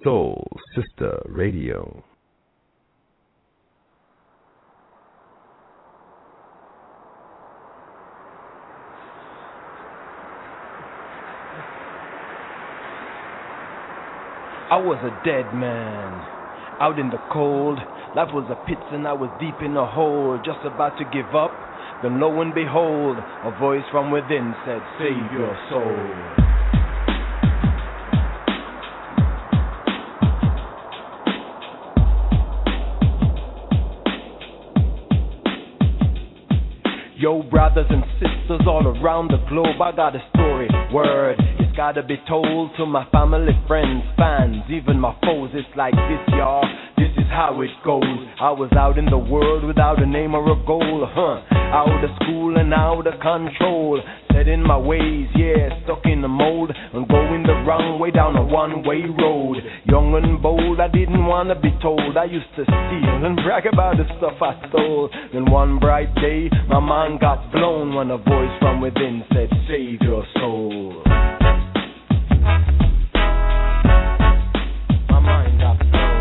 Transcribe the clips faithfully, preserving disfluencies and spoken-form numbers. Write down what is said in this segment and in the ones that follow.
Soul Sister Radio. I was a dead man, out in the cold. Life was a pit and I was deep in a hole, just about to give up. Then lo and behold, a voice from within said, save your soul. Yo, brothers and sisters all around the globe, I got a story, word. It's gotta be told to my family, friends, fans, even my foes. It's like this, y'all. This is how it goes. I was out in the world without a name or a goal, huh? Out of school and out of control. Set in my ways, yeah, stuck in the mold and going the wrong way down a one-way road. Young and bold, I didn't want to be told. I used to steal and brag about the stuff I stole. Then one bright day, my mind got blown when a voice from within said, save your soul. My mind got blown.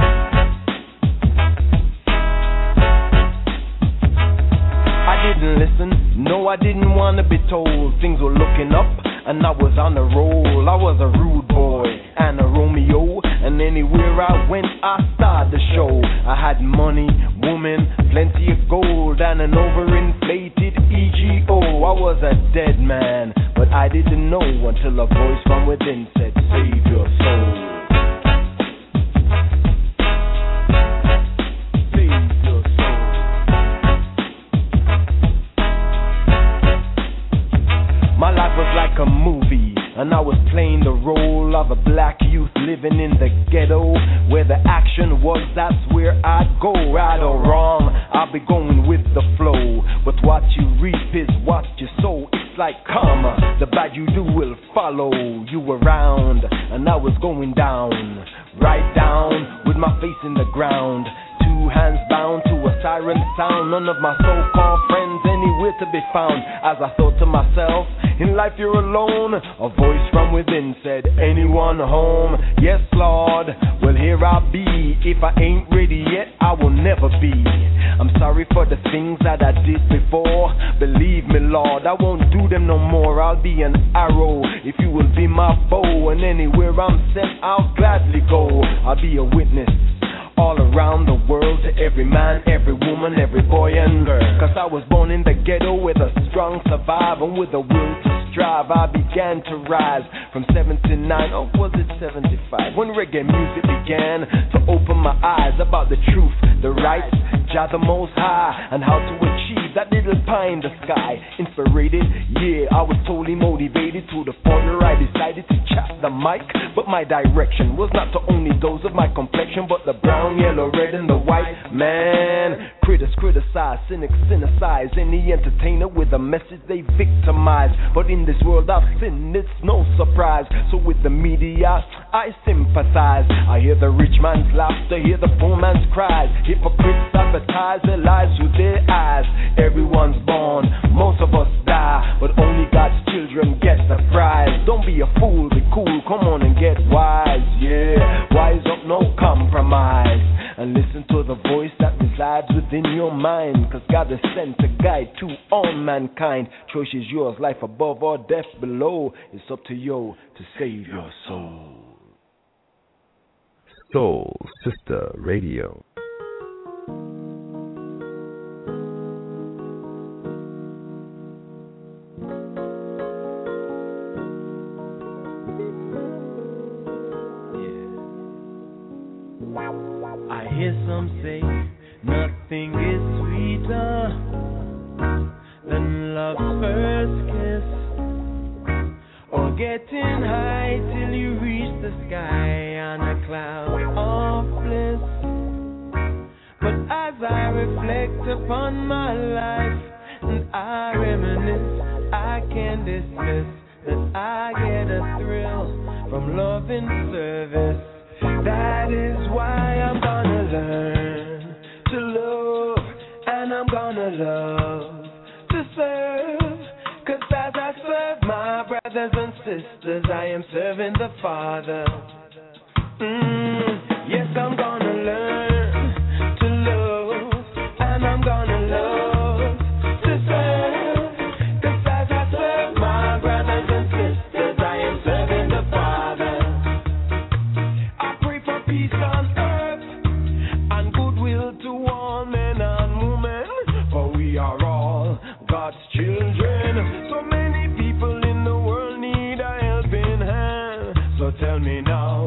I didn't listen, no, I didn't want to be told. Things were looking up and I was on a roll. I was a rude boy and a Romeo, and anywhere I went I started the show. I had money, woman, plenty of gold, and an overinflated E G O. I was a dead man, but I didn't know until a voice from within said, save your soul. My life was like a movie, and I was playing the role of a black youth living in the ghetto. Where the action was, that's where I'd go. Right or wrong, I'll be going with the flow. But what you reap is what you sow. It's like karma, the bad you do will follow you around. And I was going down, right down, with my face in the ground. Two hands bound to a siren sound. None of my so-called friends anywhere to be found. As I thought to myself, in life you're alone. A voice from within said, anyone home? Yes, Lord, well here I'll be. If I ain't ready yet, I will never be. I'm sorry for the things that I did before. Believe me, Lord, I won't do them no more. I'll be an arrow if you will be my bow. And anywhere I'm sent, I'll gladly go. I'll be a witness all around the world, to every man, every woman, every boy and girl. Cause I was born in the ghetto with a strong survival, and with a will to strive. I began to rise from seventy-nine, or was it seventy-five, when reggae music began to open my eyes about the truth, the rights, Jah the Most High, and how to achieve that little pie in the sky. Inspirated, yeah, I was totally motivated to the point where I decided to chop the mic. But my direction was not to only those of my complexion, but the brown, yellow, red, and the white. Man, critics criticize, cynics cynicize any entertainer with a message they victimize. But in this world of sin, it's no surprise. So with the media, I sympathize. I hear the rich man's laughter, hear the poor man's cries. Hypocrites advertise their lives with their eyes. Everyone's born, most of us die, but only God's children get the prize. Don't be a fool, be cool, come on and get wise. Yeah, wise up, no compromise. And listen to the voice that resides within your mind. Cause God is sent to guide to all mankind. Choice is yours, life above or death below. It's up to you to save your soul. Soul Sister Radio. I hear some say nothing is sweeter than love's first kiss, or getting high till you reach the sky on a cloud of bliss. But as I reflect upon my life and I reminisce, I can't dismiss that I get a thrill from love and service. That is why I'm gonna learn to love, and I'm gonna love to serve. Cause as I serve my brothers and sisters, I am serving the Father. Mm.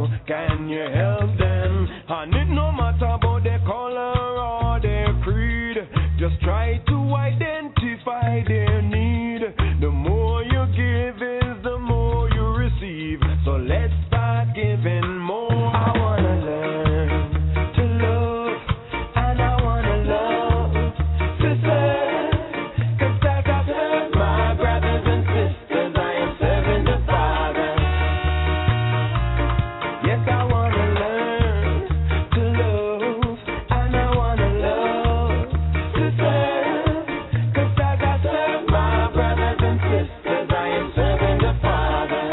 know. Can you help them? And it no matter about their color or their creed, just try to identify their need. The more you give is the more you receive. So let's start giving more. I wanna learn to love, and I wanna love to serve. 'Cause as I serve my brothers and sisters, I am serving the Father. Yes, I wanna learn to love, and I wanna love to serve. 'Cause as I serve my brothers and sisters, I am serving the Father.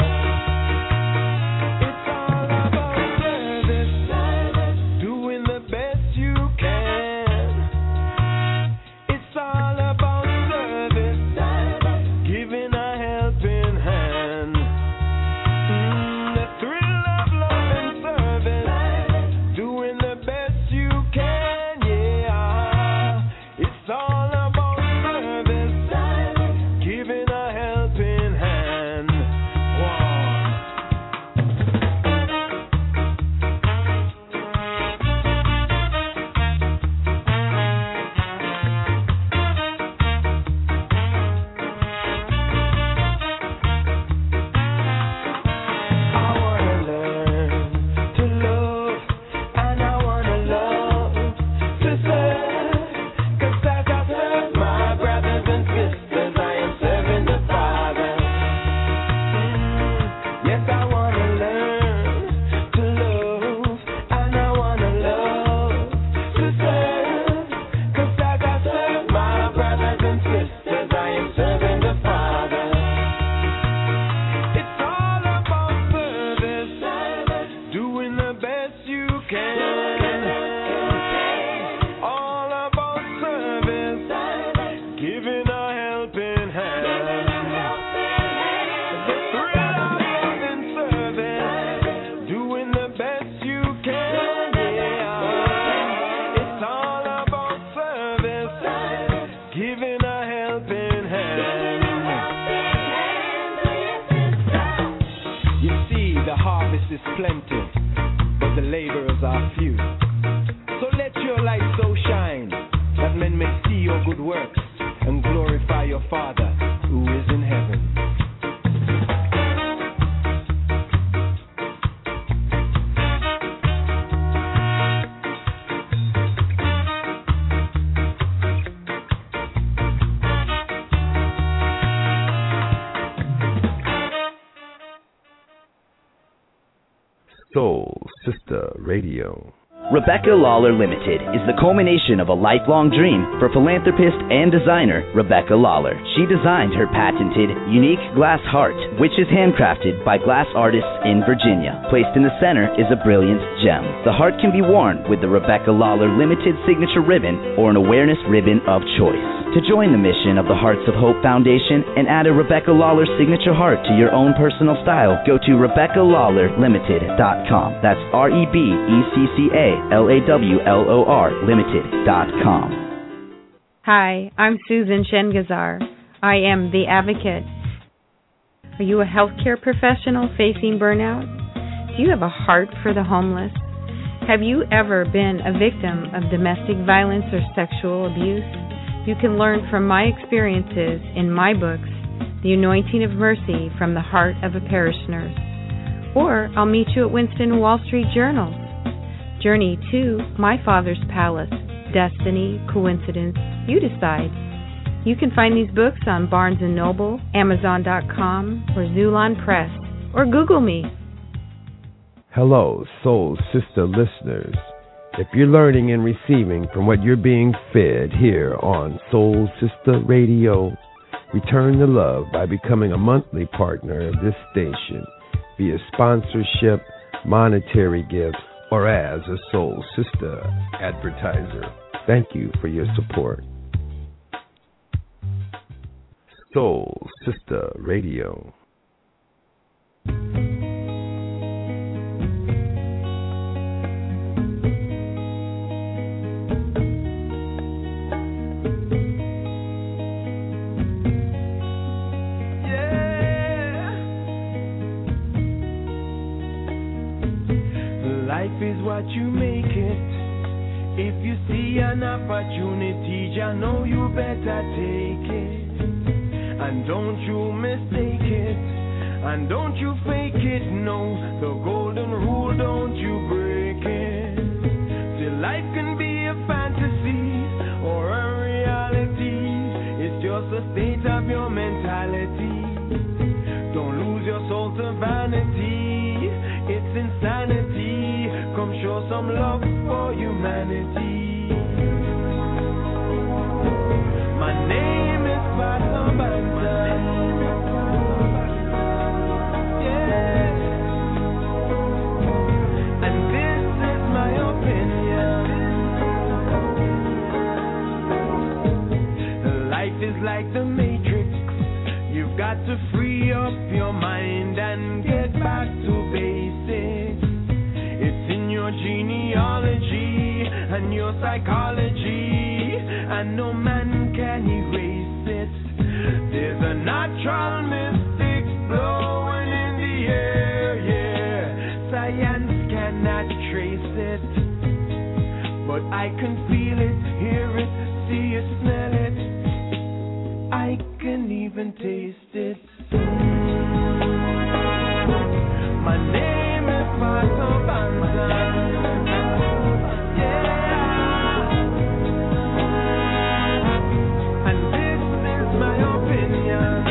It's all about service, doing the best you can. It's all about service, giving a helping hand. Mm, the thrill of love and service, doing the best you can, yeah. It's all about service, giving a helping hand. Wow. I wanna learn to love, and I wanna love to serve. 'Cause as I serve my brothers and sisters, I am serving the Father. Mm, yes, I wanna learn to love, and I wanna love to serve. 'Cause as I serve my brothers and sisters, I am serving the Father. It's all about service, doing the best you can. All about service, giving a helping hand. The thrill of love and service, doing the best you can, yeah. It's all about service, giving a helping hand. You see, the harvest is plenty, but the laborers are few. So let your light so shine that men may see your good works and glorify your Father who is in heaven. Soul Sister Radio. Rebecca Lawler Limited is the culmination of a lifelong dream for philanthropist and designer Rebecca Lawler. She designed her patented unique glass heart, which is handcrafted by glass artists in Virginia. Placed in the center is a brilliant gem. The heart can be worn with the Rebecca Lawler Limited signature ribbon or an awareness ribbon of choice. To join the mission of the Hearts of Hope Foundation and add a Rebecca Lawler signature heart to your own personal style, go to Rebecca Lawler Limited dot com. That's R E B E C C A L A W L O R Limited dot com. Hi, I'm Susan Shengazar. I am the advocate. Are you a healthcare professional facing burnout? Do you have a heart for the homeless? Have you ever been a victim of domestic violence or sexual abuse? You can learn from my experiences in my books, The Anointing of Mercy from the Heart of a Parish Nurse. Or I'll meet you at Winston Wall Street Journals. Journey to My Father's Palace, Destiny, Coincidence, you decide. You can find these books on Barnes and Noble, Amazon dot com, or Zulon Press, or Google me. Hello, Soul Sister listeners. If you're learning and receiving from what you're being fed here on Soul Sister Radio, return the love by becoming a monthly partner of this station via sponsorship, monetary gifts, or as a Soul Sister advertiser. Thank you for your support. Soul Sister Radio. life is what you make it. If you see an opportunity, you know you better take it. And don't you mistake it. And don't you fake it, no. The golden rule, don't you break it. See, life can be a fantasy or a reality. It's just a state of your mentality. Don't lose your soul to vanity. It's insanity. Come show some love for humanity. My name is Father Bantan. Is like the Matrix. You've got to free up your mind and get back to basics. It's in your genealogy and your psychology, and no man can erase it. There's a natural mystic blowing in the air, yeah. Science cannot trace it, but I can feel it, hear it, see it, smell it. I can even taste it. My name is Pato Bantan. Yeah. And this is my opinion.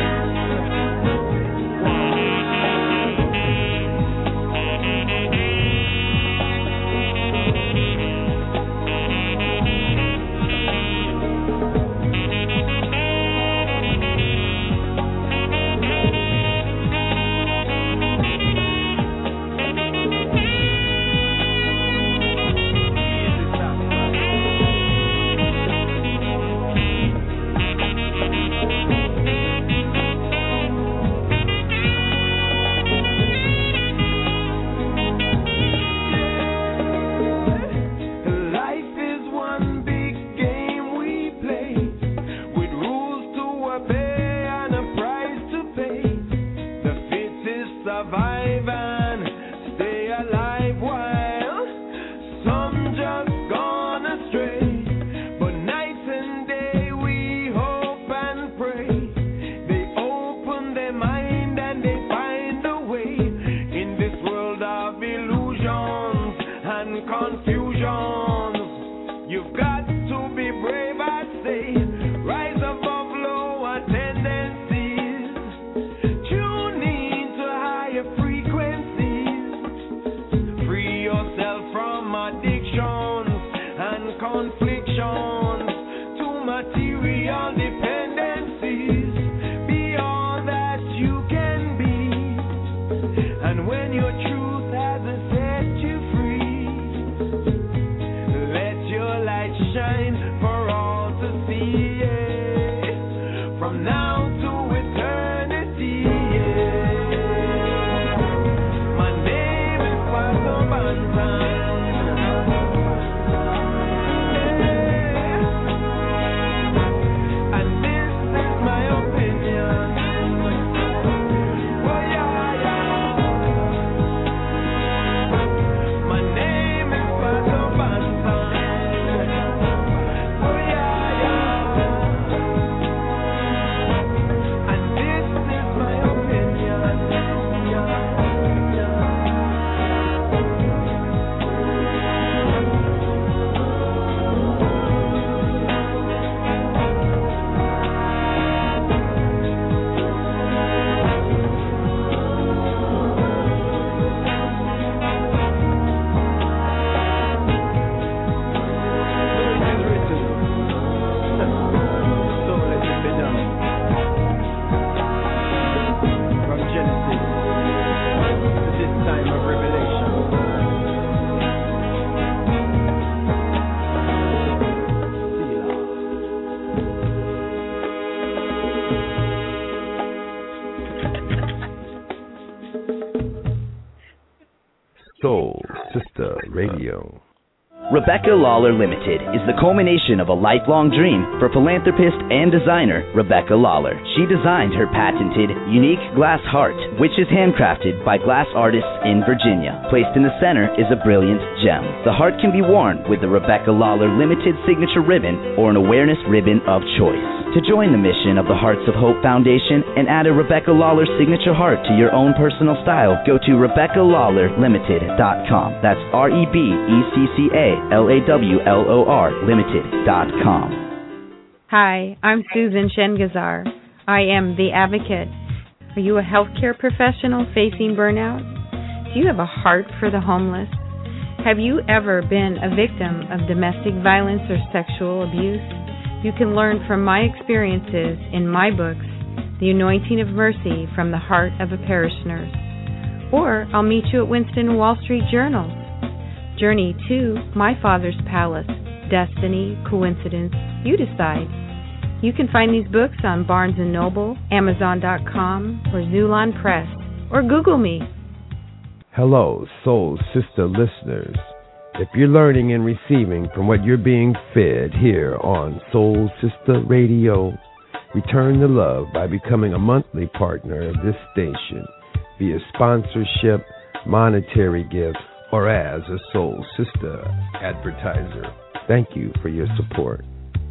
Soul Sister Radio. Rebecca Lawler Limited is the culmination of a lifelong dream for philanthropist and designer Rebecca Lawler. She designed her patented, unique glass heart, which is handcrafted by glass artists in Virginia. Placed in the center is a brilliant gem. The heart can be worn with the Rebecca Lawler Limited signature ribbon or an awareness ribbon of choice. To join the mission of the Hearts of Hope Foundation and add a Rebecca Lawler signature heart to your own personal style, go to Rebecca Lawler Limited dot com. That's R E B E C C A L A W L O R Limited dot com. Hi, I'm Susan Shengazar. I am the Advocate. Are you a healthcare professional facing burnout? Do you have a heart for the homeless? Have you ever been a victim of domestic violence or sexual abuse? You can learn from my experiences in my books, The Anointing of Mercy from the Heart of a Parish Nurse. Or I'll meet you at Winston Wall Street Journals. Journey to My Father's Palace, Destiny, Coincidence, you decide. You can find these books on Barnes and Noble, Amazon dot com, or Zulon Press, or Google me. Hello, Soul Sister listeners. If you're learning and receiving from what you're being fed here on Soul Sister Radio, return the love by becoming a monthly partner of this station via sponsorship, monetary gifts, or as a Soul Sister advertiser. Thank you for your support.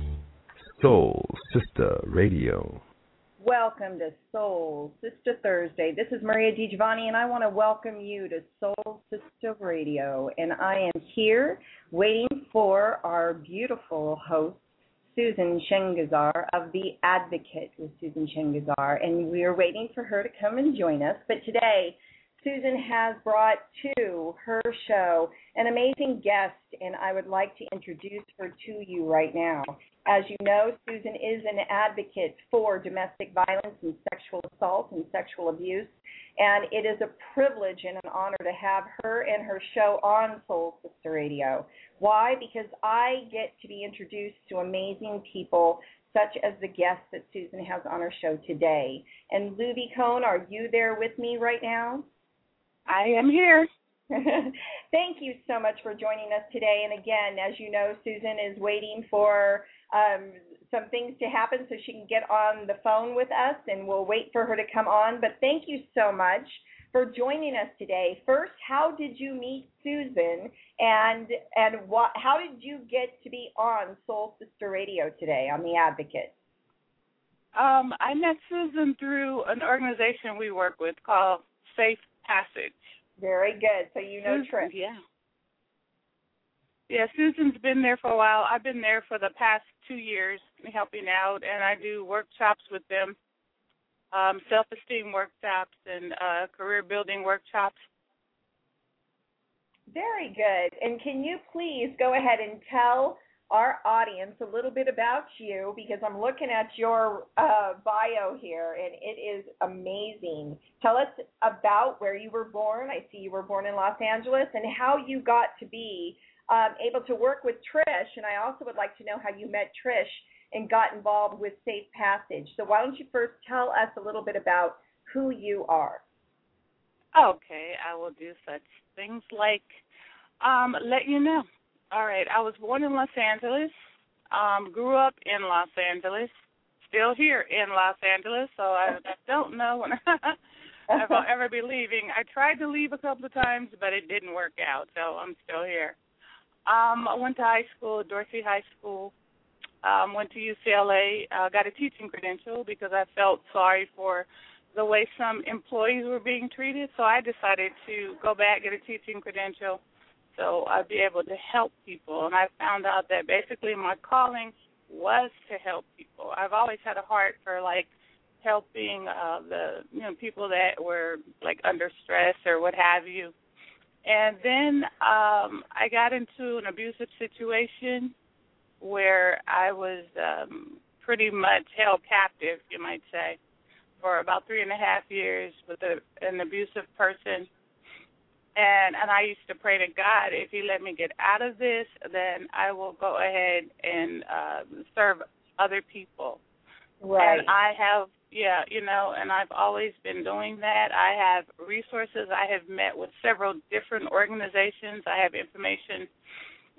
Soul Sister Radio. Welcome to Soul Sister Thursday. This is Maria DiGiovanni, and I want to welcome you to Soul Sister Radio. And I am here waiting for our beautiful host, Susan Shengazar of The Advocate with Susan Shengazar. And we are waiting for her to come and join us. But today, Susan has brought to her show an amazing guest, and I would like to introduce her to you right now. As you know, Susan is an advocate for domestic violence and sexual assault and sexual abuse, and it is a privilege and an honor to have her and her show on Soul Sister Radio. Why? Because I get to be introduced to amazing people such as the guest that Susan has on her show today. And Luby Cohn, are you there with me right now? I am here. Thank you so much for joining us today. And again, as you know, Susan is waiting for um, some things to happen so she can get on the phone with us, and we'll wait for her to come on. But thank you so much for joining us today. First, how did you meet Susan, and and what? How did you get to be on Soul Sister Radio today on The Advocate? Um, I met Susan through an organization we work with called Safe Passage. Very good. So you know Susan, Trish. Yeah. Yeah, Susan's been there for a while. I've been there for the past two years helping out, and I do workshops with them, um, self-esteem workshops and uh, career-building workshops. Very good. And can you please go ahead and tell our audience a little bit about you, because I'm looking at your uh, bio here, and it is amazing. Tell us about where you were born. I see you were born in Los Angeles, and how you got to be um, able to work with Trish, and I also would like to know how you met Trish and got involved with Safe Passage. So why don't you first tell us a little bit about who you are? Okay, I will do such things like um, let you know. All right, I was born in Los Angeles, um, grew up in Los Angeles, still here in Los Angeles, so I don't know when if I'll ever be leaving. I tried to leave a couple of times, but it didn't work out, so I'm still here. Um, I went to high school, Dorsey High School, um, went to U C L A, uh, got a teaching credential because I felt sorry for the way some employees were being treated, so I decided to go back, get a teaching credential, so I'd be able to help people. And I found out that basically my calling was to help people. I've always had a heart for, like, helping uh, the you know people that were, like, under stress or what have you. And then um, I got into an abusive situation where I was um, pretty much held captive, you might say, for about three and a half years with a, an abusive person. And and I used to pray to God, if he let me get out of this, then I will go ahead and uh, serve other people. Right. And I have, yeah, you know, and I've always been doing that. I have resources. I have met with several different organizations. I have information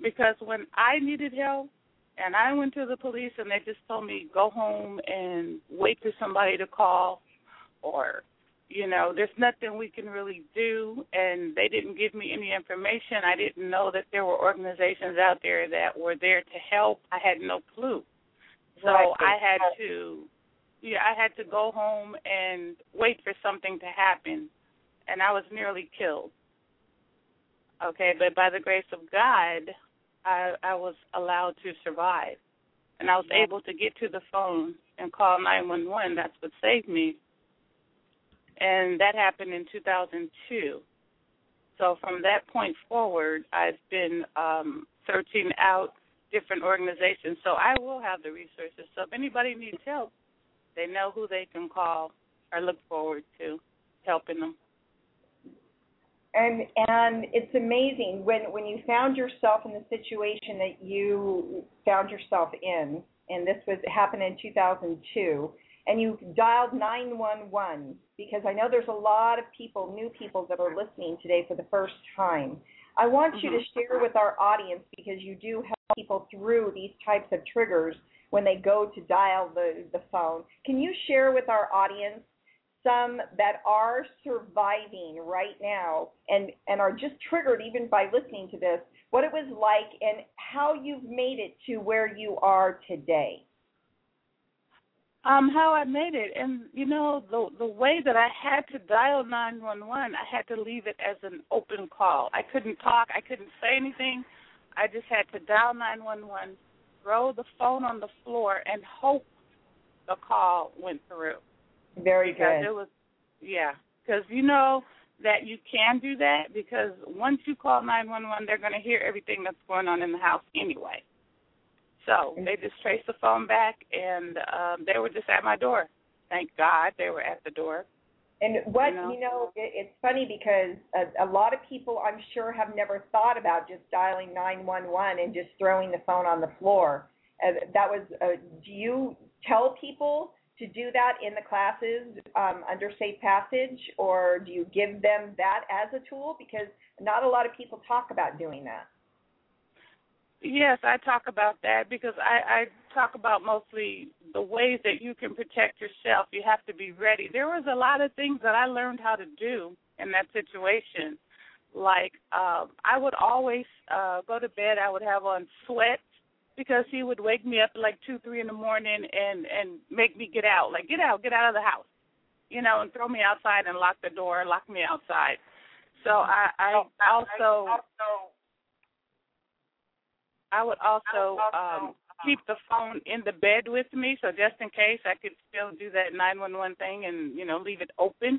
Because when I needed help and I went to the police and they just told me go home and wait for somebody to call, or, you know, there's nothing we can really do, and they didn't give me any information. I didn't know that there were organizations out there that were there to help. I had no clue. So right. I had to, yeah, I had to go home and wait for something to happen, and I was nearly killed. Okay, but by the grace of God, I, I was allowed to survive, and I was able to get to the phone and call nine one one. That's what saved me. And that happened in two thousand two. So from that point forward, I've been um, searching out different organizations. So I will have the resources. So if anybody needs help, they know who they can call or look forward to helping them. And and it's amazing when, when you found yourself in the situation that you found yourself in, and this was happened in two thousand two, and you dialed nine one one, because I know there's a lot of people, new people that are listening today for the first time. I want mm-hmm. you to share with our audience, because you do help people through these types of triggers when they go to dial the, the phone. Can you share with our audience some that are surviving right now and, and are just triggered even by listening to this, what it was like and how you've made it to where you are today? Um, how I made it, and you know, the the way that I had to dial nine one one, I had to leave it as an open call. I couldn't talk, I couldn't say anything. I just had to dial nine one one, throw the phone on the floor, and hope the call went through. Very because good. It was, yeah, because you know that you can do that, because once you call nine one one, they're going to hear everything that's going on in the house anyway. So they just traced the phone back, and um, they were just at my door. Thank God they were at the door. And what, you know, you know it, it's funny because a, a lot of people, I'm sure, have never thought about just dialing nine one one and just throwing the phone on the floor. Uh, that was, uh, do you tell people to do that in the classes um, under Safe Passage, or do you give them that as a tool? Because not a lot of people talk about doing that. Yes, I talk about that because I, I talk about mostly the ways that you can protect yourself. You have to be ready. There was a lot of things that I learned how to do in that situation. Like um, I would always uh, go to bed, I would have on sweats because he would wake me up at like two, three in the morning and, and make me get out. Like, get out, get out of the house, you know, and throw me outside and lock the door, lock me outside. So I, I also... I would also um, keep the phone in the bed with me, so just in case I could still do that nine one one thing and, you know, leave it open.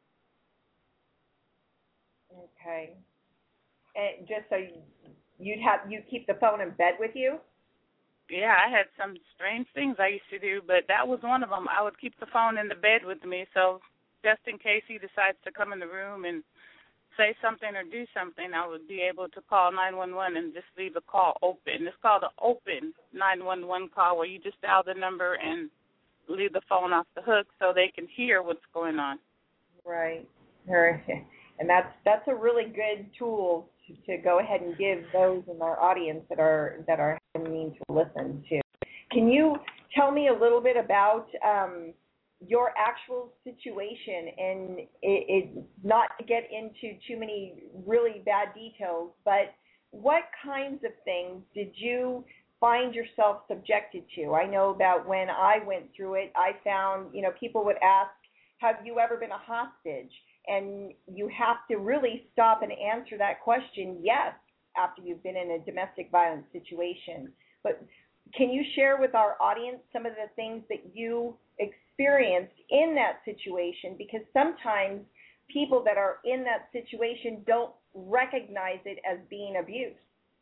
Okay. And just so you'd have you keep the phone in bed with you? Yeah, I had some strange things I used to do, but that was one of them. I would keep the phone in the bed with me, so just in case he decides to come in the room and say something or do something, I would be able to call nine one one and just leave the call open. It's called an open nine one one call, where you just dial the number and leave the phone off the hook so they can hear what's going on. Right. And that's that's a really good tool to, to go ahead and give those in our audience that are that are having to listen to. Can you tell me a little bit about um, your actual situation, and it, it, not to get into too many really bad details, but what kinds of things did you find yourself subjected to? I know that when I went through it, I found, you know, people would ask, have you ever been a hostage? And you have to really stop and answer that question, yes, after you've been in a domestic violence situation. But can you share with our audience some of the things that you experienced in that situation? Because sometimes people that are in that situation don't recognize it as being abuse.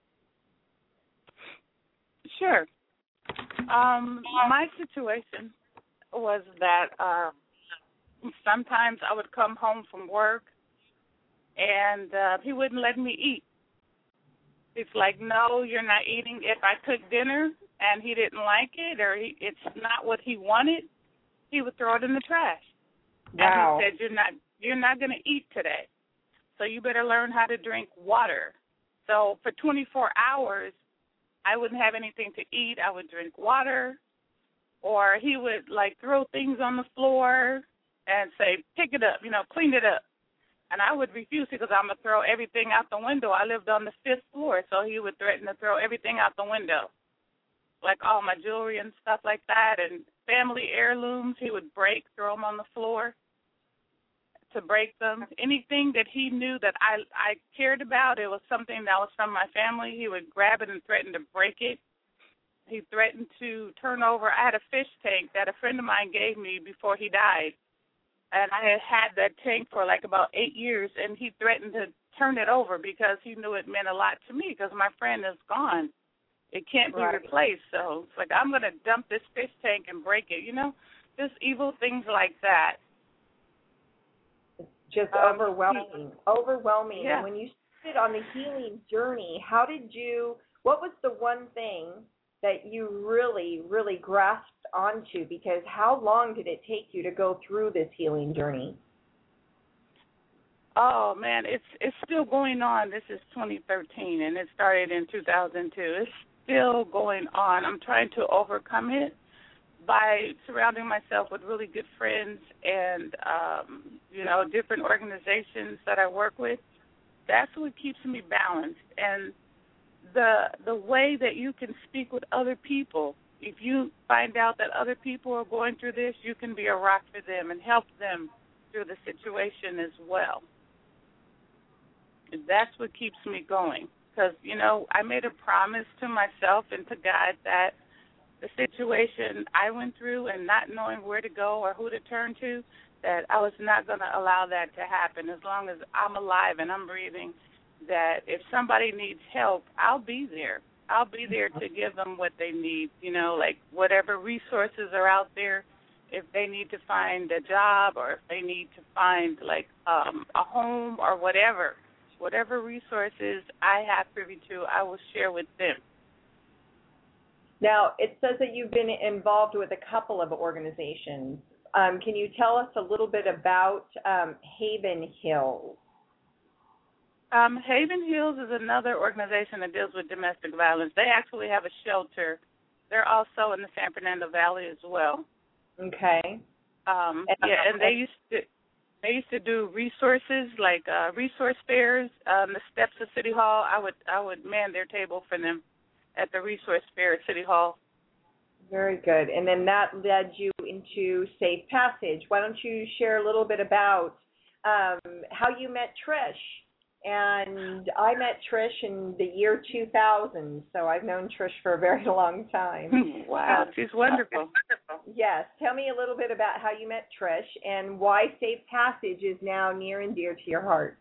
Sure. Um, my situation was that uh, sometimes I would come home from work and uh, he wouldn't let me eat. It's like, no, you're not eating. If I cooked dinner and he didn't like it, or he, it's not what he wanted, he would throw it in the trash. Wow. And he said, you're not you're not going to eat today, so you better learn how to drink water. So for twenty-four hours, I wouldn't have anything to eat. I would drink water, or he would, like, throw things on the floor and say, pick it up, you know, clean it up. And I would refuse because I'm going to throw everything out the window. I lived on the fifth floor, so he would threaten to throw everything out the window, like all my jewelry and stuff like that, and family heirlooms he would break, throw them on the floor to break them. Anything that he knew that I I cared about, it was something that was from my family, he would grab it and threaten to break it. He threatened to turn over. I had a fish tank that a friend of mine gave me before he died, and I had had that tank for like about eight years, and he threatened to turn it over because he knew it meant a lot to me because my friend is gone. It can't be Right. replaced. So it's like, I'm going to dump this fish tank and break it, you know, just evil things like that. Just Um, overwhelming, overwhelming. Yeah. And when you started on the healing journey, how did you, what was the one thing that you really, really grasped onto? Because how long did it take you to go through this healing journey? Oh, man, it's it's still going on. This is twenty thirteen, and it started in two thousand two. It's still going on. I'm trying to overcome it by surrounding myself with really good friends and, um, you know, different organizations that I work with. That's what keeps me balanced. And the the way that you can speak with other people, if you find out that other people are going through this, you can be a rock for them and help them through the situation as well. And that's what keeps me going. Because, you know, I made a promise to myself and to God that the situation I went through and not knowing where to go or who to turn to, that I was not going to allow that to happen. As long as I'm alive and I'm breathing, that if somebody needs help, I'll be there. I'll be there to give them what they need, you know, like whatever resources are out there. If they need to find a job or if they need to find, like, um, a home or whatever, whatever resources I have privy to, I will share with them. Now, it says that you've been involved with a couple of organizations. Um, can you tell us a little bit about um, Haven Hills? Um, Haven Hills is another organization that deals with domestic violence. They actually have a shelter. They're also in the San Fernando Valley as well. Okay. Um, And- yeah, and they used to they used to do resources like uh, resource fairs on the steps of City Hall. I would I would man their table for them at the resource fair at City Hall. Very good. And then that led you into Safe Passage. Why don't you share a little bit about um, how you met Trish? And I met Trish in the year two thousand, so I've known Trish for a very long time. Wow, Um, she's wonderful. Yes. Tell me a little bit about how you met Trish and why Safe Passage is now near and dear to your heart.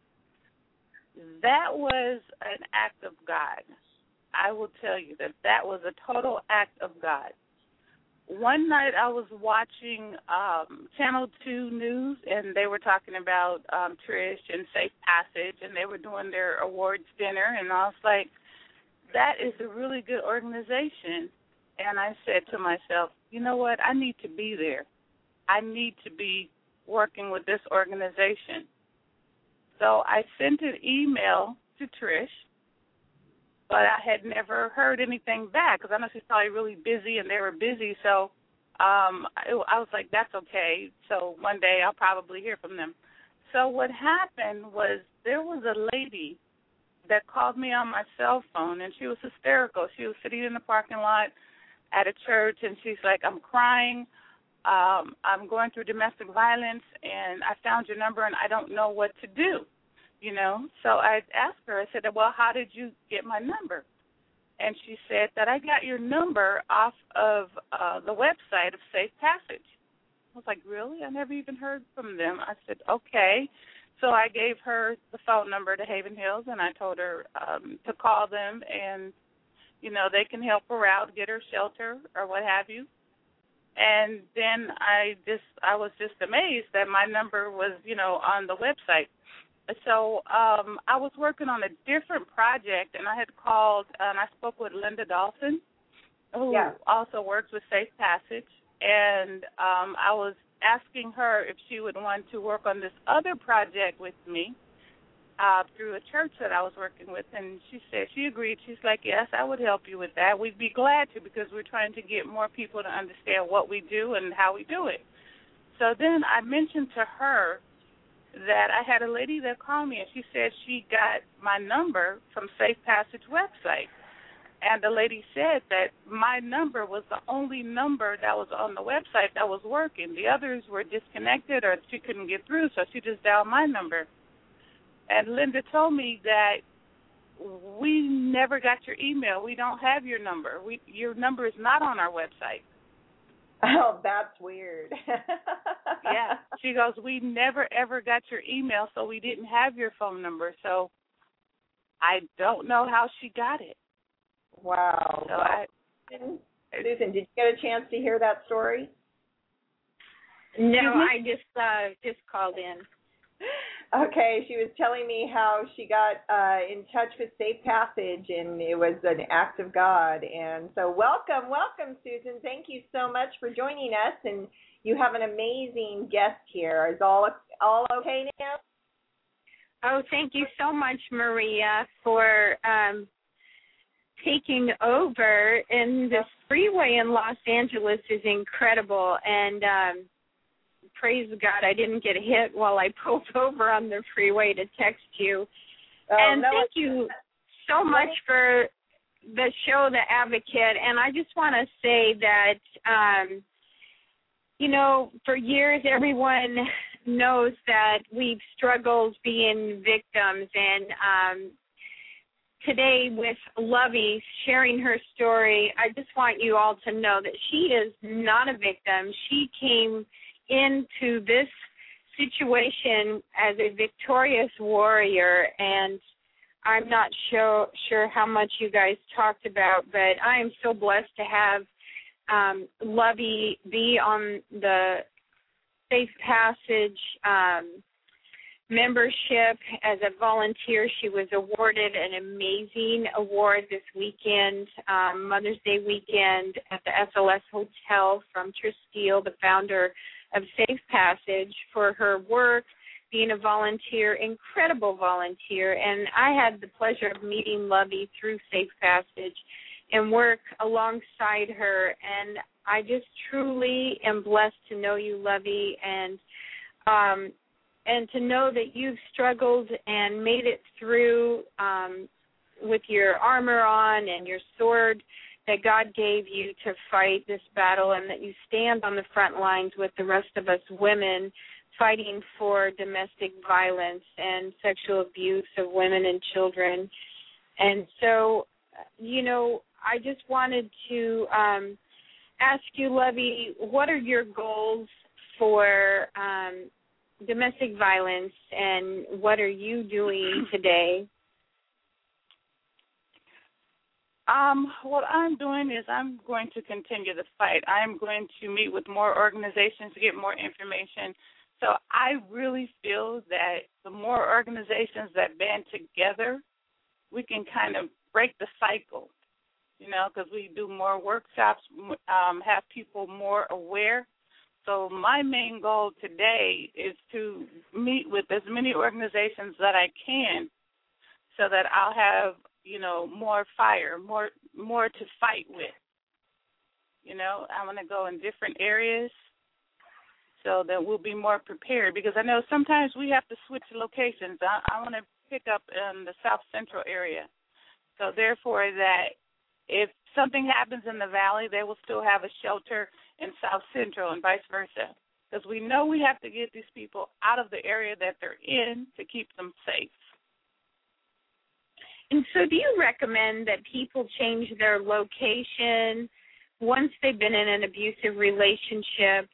That was an act of God. I will tell you that that was a total act of God. One night I was watching um, Channel two News, and they were talking about um, Trish and Safe Passage, and they were doing their awards dinner, and I was like, that is a really good organization. And I said to myself, you know what, I need to be there. I need to be working with this organization. So I sent an email to Trish, but I had never heard anything back because I know she's probably really busy and they were busy. So um, I, I was like, that's okay. So one day I'll probably hear from them. So what happened was there was a lady that called me on my cell phone, and she was hysterical. She was sitting in the parking lot at a church, and she's like, I'm crying. Um, I'm going through domestic violence, and I found your number, and I don't know what to do. You know, so I asked her, I said, well, how did you get my number? And she said that I got your number off of uh, the website of Safe Passage. I was like, really? I never even heard from them. I said, okay. So I gave her the phone number to Haven Hills, and I told her um, to call them, and, you know, they can help her out, get her shelter or what have you. And then I just, I was just amazed that my number was, you know, on the website. So um, I was working on a different project, and I had called, and I spoke with Linda Dawson, who Yeah. also works with Safe Passage, and um, I was asking her if she would want to work on this other project with me, uh, through a church that I was working with, and she said she agreed. She's like, yes, I would help you with that. We'd be glad to, because we're trying to get more people to understand what we do and how we do it. So then I mentioned to her that I had a lady that called me, and she said she got my number from Safe Passage website. And the lady said that my number was the only number that was on the website that was working. The others were disconnected, or she couldn't get through, so she just dialed my number. And Linda told me that we never got your email. We don't have your number. We, your number is not on our website. Oh, that's weird. Yeah. She goes, we never, ever got your email, so we didn't have your phone number. So I don't know how she got it. Wow. So I, Susan, did you get a chance to hear that story? No, I just uh, just called in. Okay, she was telling me how she got uh, in touch with Safe Passage, and it was an act of God. And so welcome, welcome, Susan. Thank you so much for joining us, and you have an amazing guest here. Is all all okay now? Oh, thank you so much, Maria, for um, taking over. And the freeway in Los Angeles is incredible, and um, praise God, I didn't get hit while I pulled over on the freeway to text you. Oh, and no, thank you so much for the show, The Advocate. And I just want to say that, um, you know, for years everyone knows that we've struggled being victims. And um, today with Lovey sharing her story, I just want you all to know that she is not a victim. She came into this situation as a victorious warrior, and I'm not sure, sure how much you guys talked about, but I am so blessed to have um, Lovey be on the Safe Passage um, membership as a volunteer. She was awarded an amazing award this weekend, um, Mother's Day weekend, at the S L S Hotel from Trish Steele, the founder of Safe Passage, for her work being a volunteer, incredible volunteer. And I had the pleasure of meeting Lovey through Safe Passage and work alongside her. And I just truly am blessed to know you, Lovey, and um, and to know that you've struggled and made it through um, with your armor on and your sword that God gave you to fight this battle, and that you stand on the front lines with the rest of us women fighting for domestic violence and sexual abuse of women and children. And so, you know, I just wanted to um, ask you, Lovey, what are your goals for um, domestic violence, and what are you doing today? Um, what I'm doing is I'm going to continue the fight. I'm going to meet with more organizations to get more information. So I really feel that the more organizations that band together, we can kind of break the cycle, you know, because we do more workshops, um, have people more aware. So my main goal today is to meet with as many organizations that I can, so that I'll have, you know, more fire, more more to fight with. You know, I want to go in different areas so that we'll be more prepared, because I know sometimes we have to switch locations. I, I want to pick up in the South Central area. So therefore that if something happens in the valley, they will still have a shelter in South Central and vice versa, because we know we have to get these people out of the area that they're in to keep them safe. And so do you recommend that people change their location once they've been in an abusive relationship?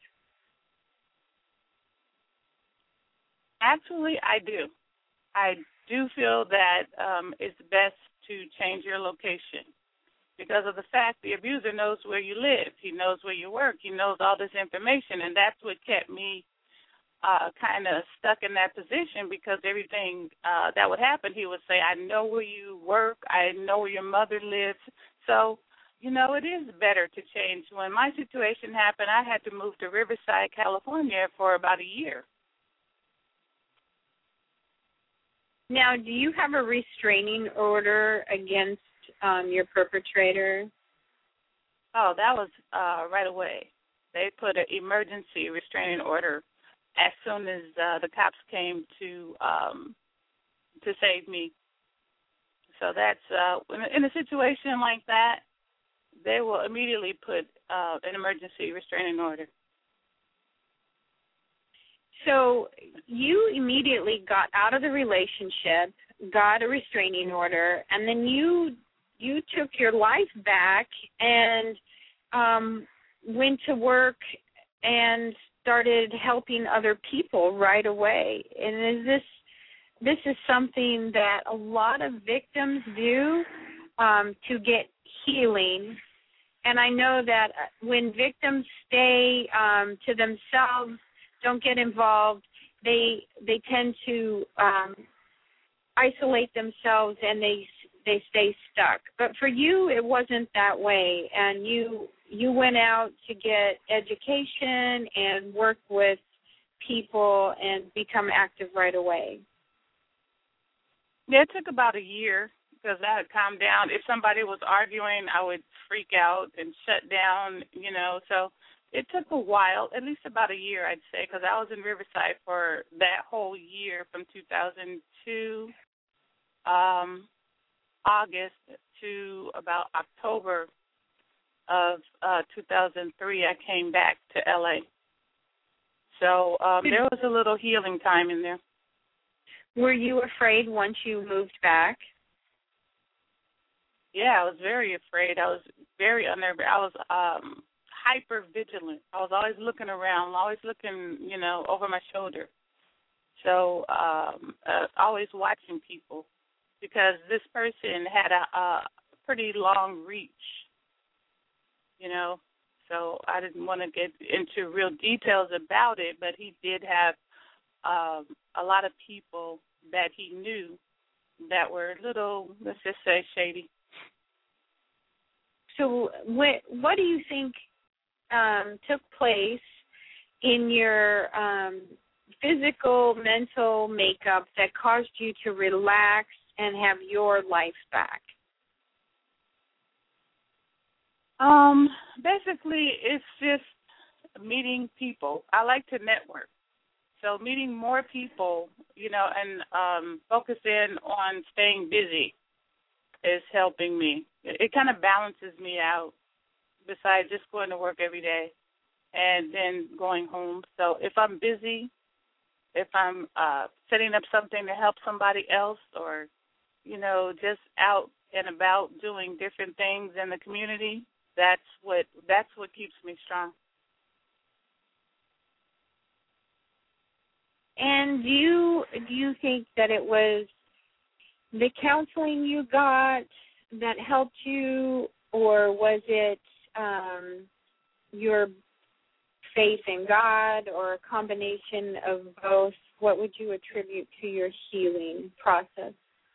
Actually, I do. I do feel that um, it's best to change your location, because of the fact the abuser knows where you live. He knows where you work. He knows all this information, and that's what kept me uh, kind of stuck in that position, because everything uh, that would happen, he would say, I know where you work. I know where your mother lives. So, you know, it is better to change. When my situation happened, I had to move to Riverside, California for about a year. Now, do you have a restraining order against um, your perpetrator? Oh, that was uh, right away. They put an emergency restraining order as soon as uh, the cops came to um, to save me. So that's uh, in, a, in a situation like that, they will immediately put uh, an emergency restraining order. So you immediately got out of the relationship, got a restraining order, and then you you took your life back and um, went to work and started helping other people right away. And is this this is something that a lot of victims do um, to get healing. And I know that when victims stay um, to themselves, don't get involved, they they tend to um, isolate themselves and they they stay stuck. But for you, it wasn't that way, and you you went out to get education and work with people and become active right away. Yeah, it took about a year because I had calmed down. If somebody was arguing, I would freak out and shut down, you know. So it took a while, at least about a year, I'd say, because I was in Riverside for that whole year from two thousand two, um, August to about October of uh, two thousand three. I came back to L A. So um, there was a little healing time in there. Were you afraid once you moved back? Yeah, I was very afraid. I was very unnerved. I was um, hyper vigilant. I was always looking around, always looking, you know, over my shoulder. So um, uh, always watching people because this person had a, a pretty long reach, you know. So I didn't want to get into real details about it, but he did have um, a lot of people that he knew that were a little, let's just say, shady. So what, what do you think um, took place in your um, physical, mental makeup that caused you to relax and have your life back? Um, basically, it's just meeting people. I like to network. So meeting more people, you know, and um, focusing on staying busy is helping me. It, it kind of balances me out besides just going to work every day and then going home. So if I'm busy, if I'm uh, setting up something to help somebody else or, you know, just out and about doing different things in the community, that's what that's what keeps me strong. And do you do you think that it was the counseling you got that helped you, or was it um, your faith in God, or a combination of both? What would you attribute to your healing process?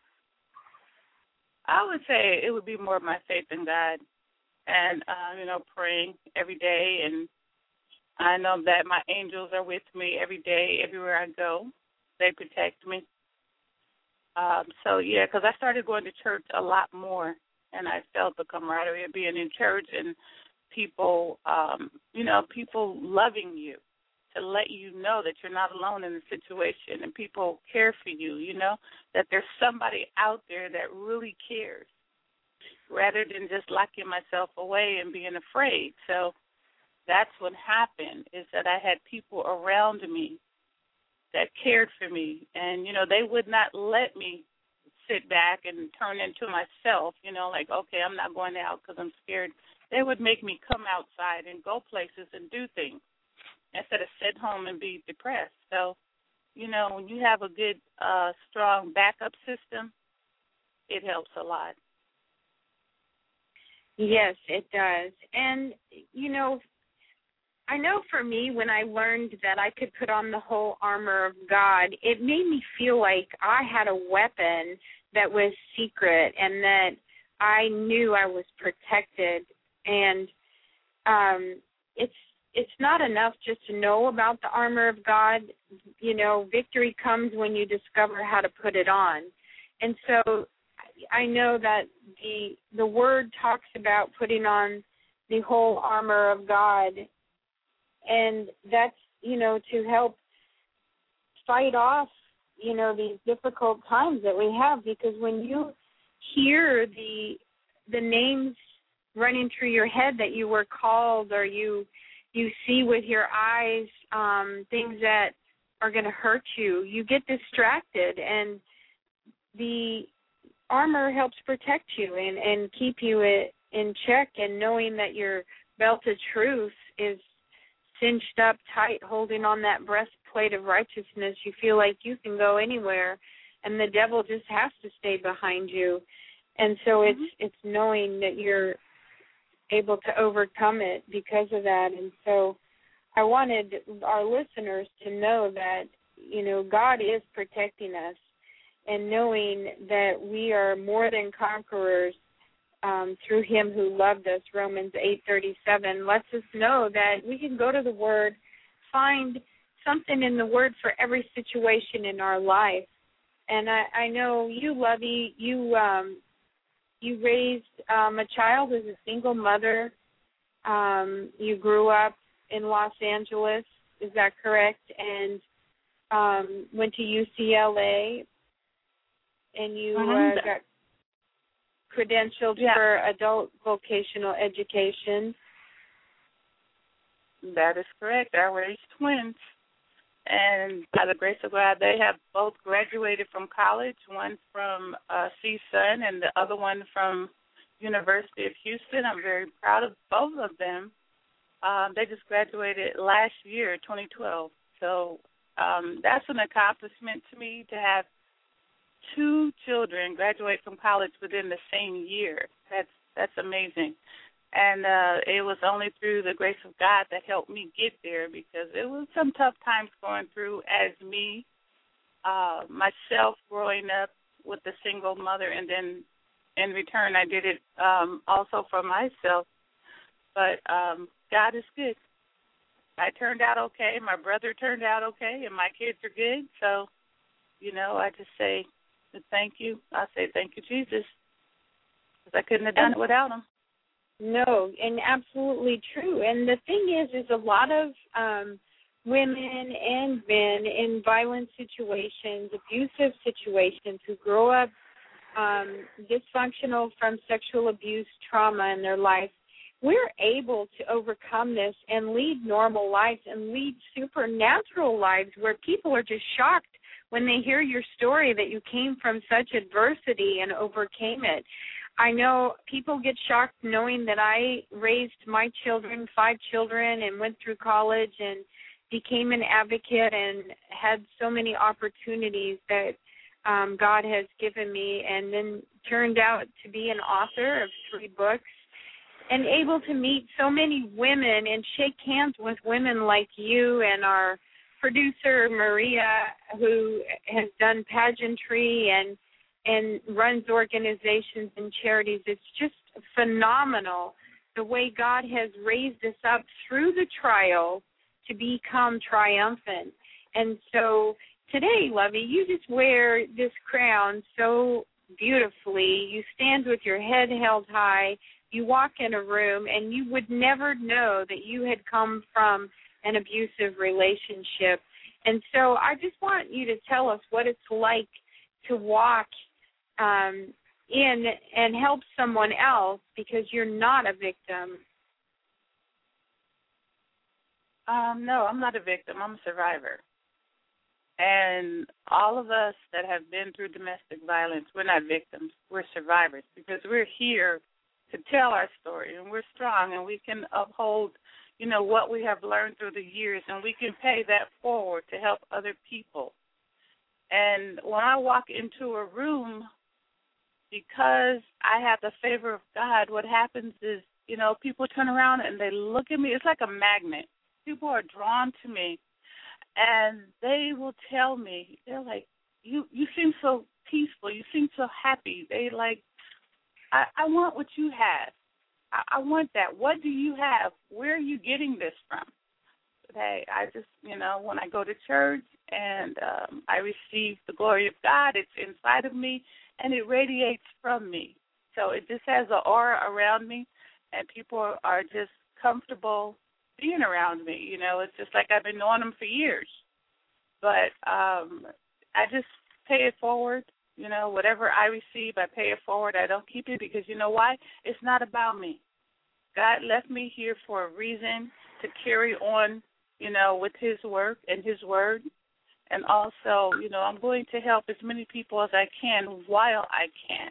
I would say it would be more of my faith in God and, uh, you know, praying every day. And I know that my angels are with me every day, everywhere I go. They protect me. Um, so, yeah, because I started going to church a lot more, and I felt the camaraderie of being in church and people, um, you know, people loving you to let you know that you're not alone in the situation and people care for you, you know, that there's somebody out there that really cares rather than just locking myself away and being afraid. So that's what happened, is that I had people around me that cared for me. And, you know, they would not let me sit back and turn into myself, you know, like, okay, I'm not going out because I'm scared. They would make me come outside and go places and do things instead of sit home and be depressed. So, you know, when you have a good, uh, strong backup system, it helps a lot. Yes, it does. And, you know, I know for me, when I learned that I could put on the whole armor of God, it made me feel like I had a weapon that was secret and that I knew I was protected. And um, it's it's not enough just to know about the armor of God, you know, victory comes when you discover how to put it on. And so I know that the the Word talks about putting on the whole armor of God, and that's, you know, to help fight off, you know, these difficult times that we have, because when you hear the the names running through your head that you were called, or you you see with your eyes um, things that are going to hurt you, you get distracted, and the armor helps protect you and, and keep you in check, and knowing that your belt of truth is cinched up tight, holding on that breastplate of righteousness, you feel like you can go anywhere, and the devil just has to stay behind you. And so mm-hmm. it's it's knowing that you're able to overcome it because of that. And so I wanted our listeners to know that, you know, God is protecting us, and knowing that we are more than conquerors um, through him who loved us. Romans eight thirty-seven lets us know that we can go to the Word, find something in the Word for every situation in our life. And I, I know you, Lovey, you um, you raised um, a child as a single mother. Um, you grew up in Los Angeles, is that correct? And um, went to U C L A, and you uh, got credentialed yeah. for adult vocational education. That is correct. I raised twins. And by the grace of God, they have both graduated from college, one from uh, C S U N and the other one from University of Houston. I'm very proud of both of them. Um, they just graduated last year, twenty twelve. So um, that's an accomplishment to me, to have two children graduate from college within the same year. That's that's amazing. And uh, it was only through the grace of God that helped me get there, because it was some tough times going through as me, uh, myself growing up with a single mother, and then in return I did it um, also for myself. But um, God is good. I turned out okay. My brother turned out okay, and my kids are good. So, you know, I just say thank you. I say thank you, Jesus, because I couldn't have done it without him. No, and absolutely true. And the thing is, is a lot of um, women and men in violent situations, abusive situations, who grow up um, dysfunctional from sexual abuse trauma in their life, we're able to overcome this and lead normal lives and lead supernatural lives where people are just shocked when they hear your story that you came from such adversity and overcame it. I know people get shocked knowing that I raised my children, five children, and went through college and became an advocate and had so many opportunities that um, God has given me, and then turned out to be an author of three books and able to meet so many women and shake hands with women like you and our producer, Maria, who has done pageantry and and runs organizations and charities. It's just phenomenal the way God has raised us up through the trial to become triumphant. And so today, Lovey, you just wear this crown so beautifully. You stand with your head held high. You walk in a room, and you would never know that you had come from an abusive relationship. And so I just want you to tell us what it's like to walk Um, in and help someone else, because you're not a victim. Um, no, I'm not a victim. I'm a survivor. And all of us that have been through domestic violence, we're not victims. We're survivors, because we're here to tell our story, and we're strong, and we can uphold, you know, what we have learned through the years, and we can pay that forward to help other people. And when I walk into a room, because I have the favor of God, what happens is, you know, people turn around and they look at me. It's like a magnet. People are drawn to me, and they will tell me, they're like, you you seem so peaceful. You seem so happy. They like, I, I want what you have. I, I want that. What do you have? Where are you getting this from? hey, I just, you know, when I go to church and um, I receive the glory of God, it's inside of me and it radiates from me. So it just has an aura around me, and people are just comfortable being around me. You know, it's just like I've been knowing them for years. But um, I just pay it forward. You know, whatever I receive, I pay it forward. I don't keep it because you know why? It's not about me. God left me here for a reason, to carry on, you know, with his work and his word. And also, you know, I'm going to help as many people as I can while I can.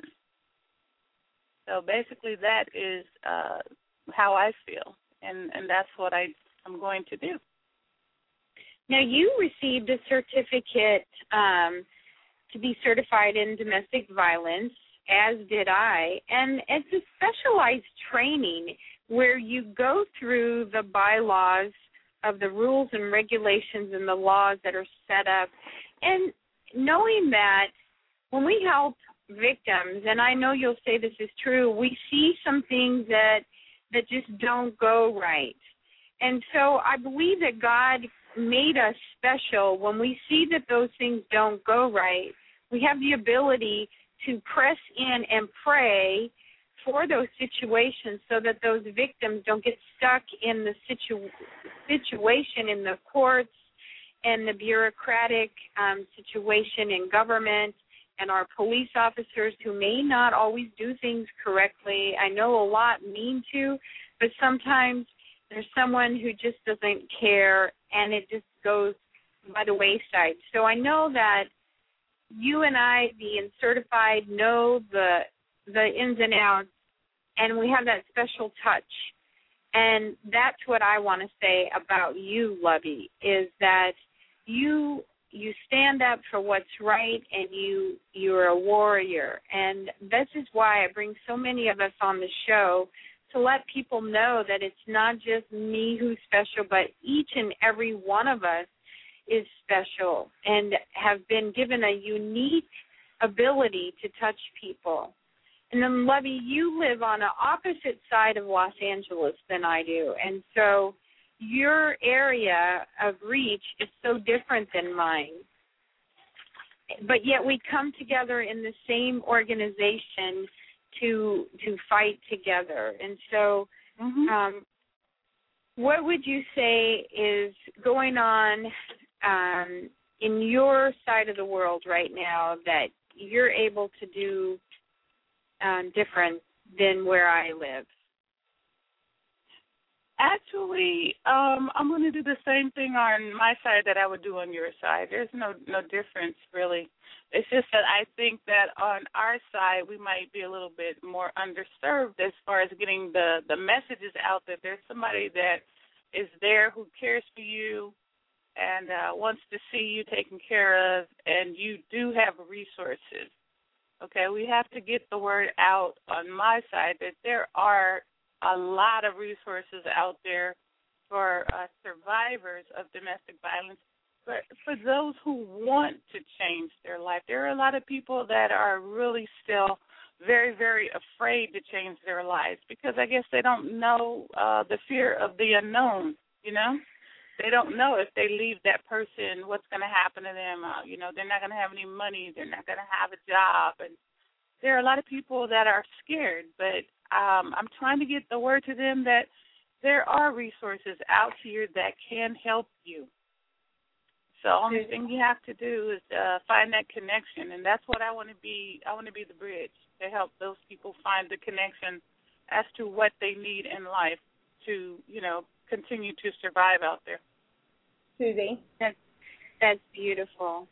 So basically that is uh, how I feel, and, and that's what I, I'm going to do. Now, you received a certificate um, to be certified in domestic violence, as did I, and it's a specialized training where you go through the bylaws of the rules and regulations and the laws that are set up, and knowing that when we help victims, and I know you'll say this is true, we see some things that that just don't go right. And so I believe that God made us special. When we see that those things don't go right, we have the ability to press in and pray for those situations so that those victims don't get stuck in the situ- situation in the courts and the bureaucratic um, situation in government and our police officers who may not always do things correctly. I know a lot mean to, but sometimes there's someone who just doesn't care and it just goes by the wayside. So I know that you and I, being certified, know the the ins and outs, and we have that special touch. And that's what I want to say about you, Lovey, is that you you stand up for what's right, and you you're a warrior. And this is why I bring so many of us on the show, to let people know that it's not just me who's special, but each and every one of us is special and have been given a unique ability to touch people. And then, Lovey, you live on the opposite side of Los Angeles than I do, and so your area of reach is so different than mine. But yet we come together in the same organization to to fight together. And so mm-hmm. um, what would you say is going on um, in your side of the world right now that you're able to do um, different than where I live? Actually, um, I'm going to do the same thing on my side that I would do on your side. There's no no difference, really. It's just that I think that on our side we might be a little bit more underserved as far as getting the, the messages out that there's somebody that is there who cares for you and uh, wants to see you taken care of, and you do have resources. Okay, we have to get the word out on my side that there are a lot of resources out there for uh, survivors of domestic violence, but for those who want to change their life. There are a lot of people that are really still very, very afraid to change their lives because I guess they don't know uh, the fear of the unknown, you know? They don't know if they leave that person, what's going to happen to them. Uh, you know, they're not going to have any money. They're not going to have a job. And there are a lot of people that are scared, but um, I'm trying to get the word to them that there are resources out here that can help you. So the only thing you have to do is uh, find that connection, and that's what I want to be. I want to be the bridge to help those people find the connection as to what they need in life to, you know, continue to survive out there. Susie? That's, that's beautiful.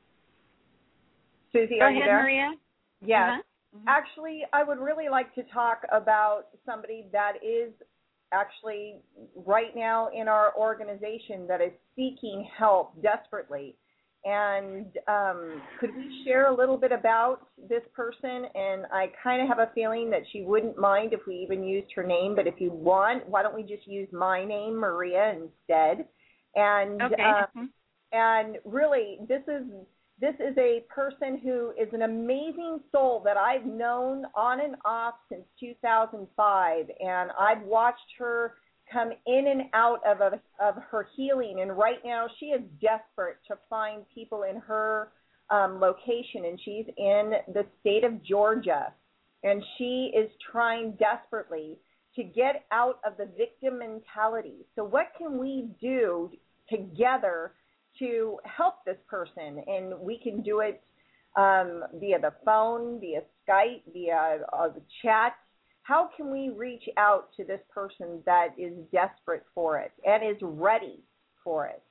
Susie, Go are ahead, you there? Maria? Yes. Uh-huh. Mm-hmm. Actually, I would really like to talk about somebody that is actually right now in our organization that is seeking help desperately. And um, could we share a little bit about this person? And I kind of have a feeling that she wouldn't mind if we even used her name, but if you want, why don't we just use my name, Maria, instead? And okay. uh, and really, this is this is a person who is an amazing soul that I've known on and off since two thousand five, and I've watched her come in and out of, of of her healing. And right now she is desperate to find people in her um, location, and she's in the state of Georgia, and she is trying desperately to get out of the victim mentality. So what can we do together to help this person? And we can do it um, via the phone, via Skype, via uh, the chat. How can we reach out to this person that is desperate for it and is ready for it?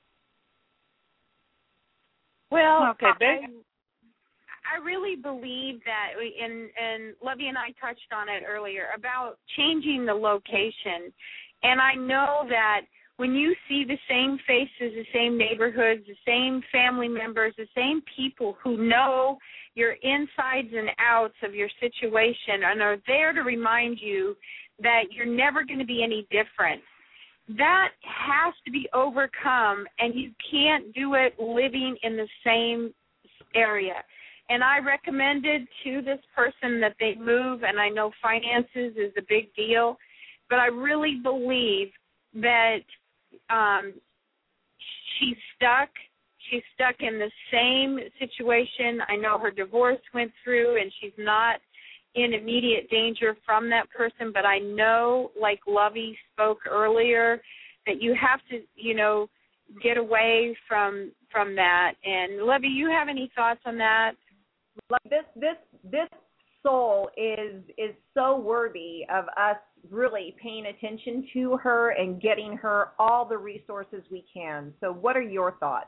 Well, okay, I, I really believe that, we, and, and Lovey and I touched on it earlier, about changing the location. And I know that when you see the same faces, the same neighborhoods, the same family members, the same people who know your insides and outs of your situation and are there to remind you that you're never going to be any different, that has to be overcome, and you can't do it living in the same area. And I recommended to this person that they move, and I know finances is a big deal, but I really believe that um, she's stuck. She's stuck in the same situation. I know her divorce went through, and she's not in immediate danger from that person, but I know, like Lovey spoke earlier, that you have to, you know, get away from from that. And Lovey, you have any thoughts on that? This this this soul is is so worthy of us really paying attention to her and getting her all the resources we can. So what are your thoughts?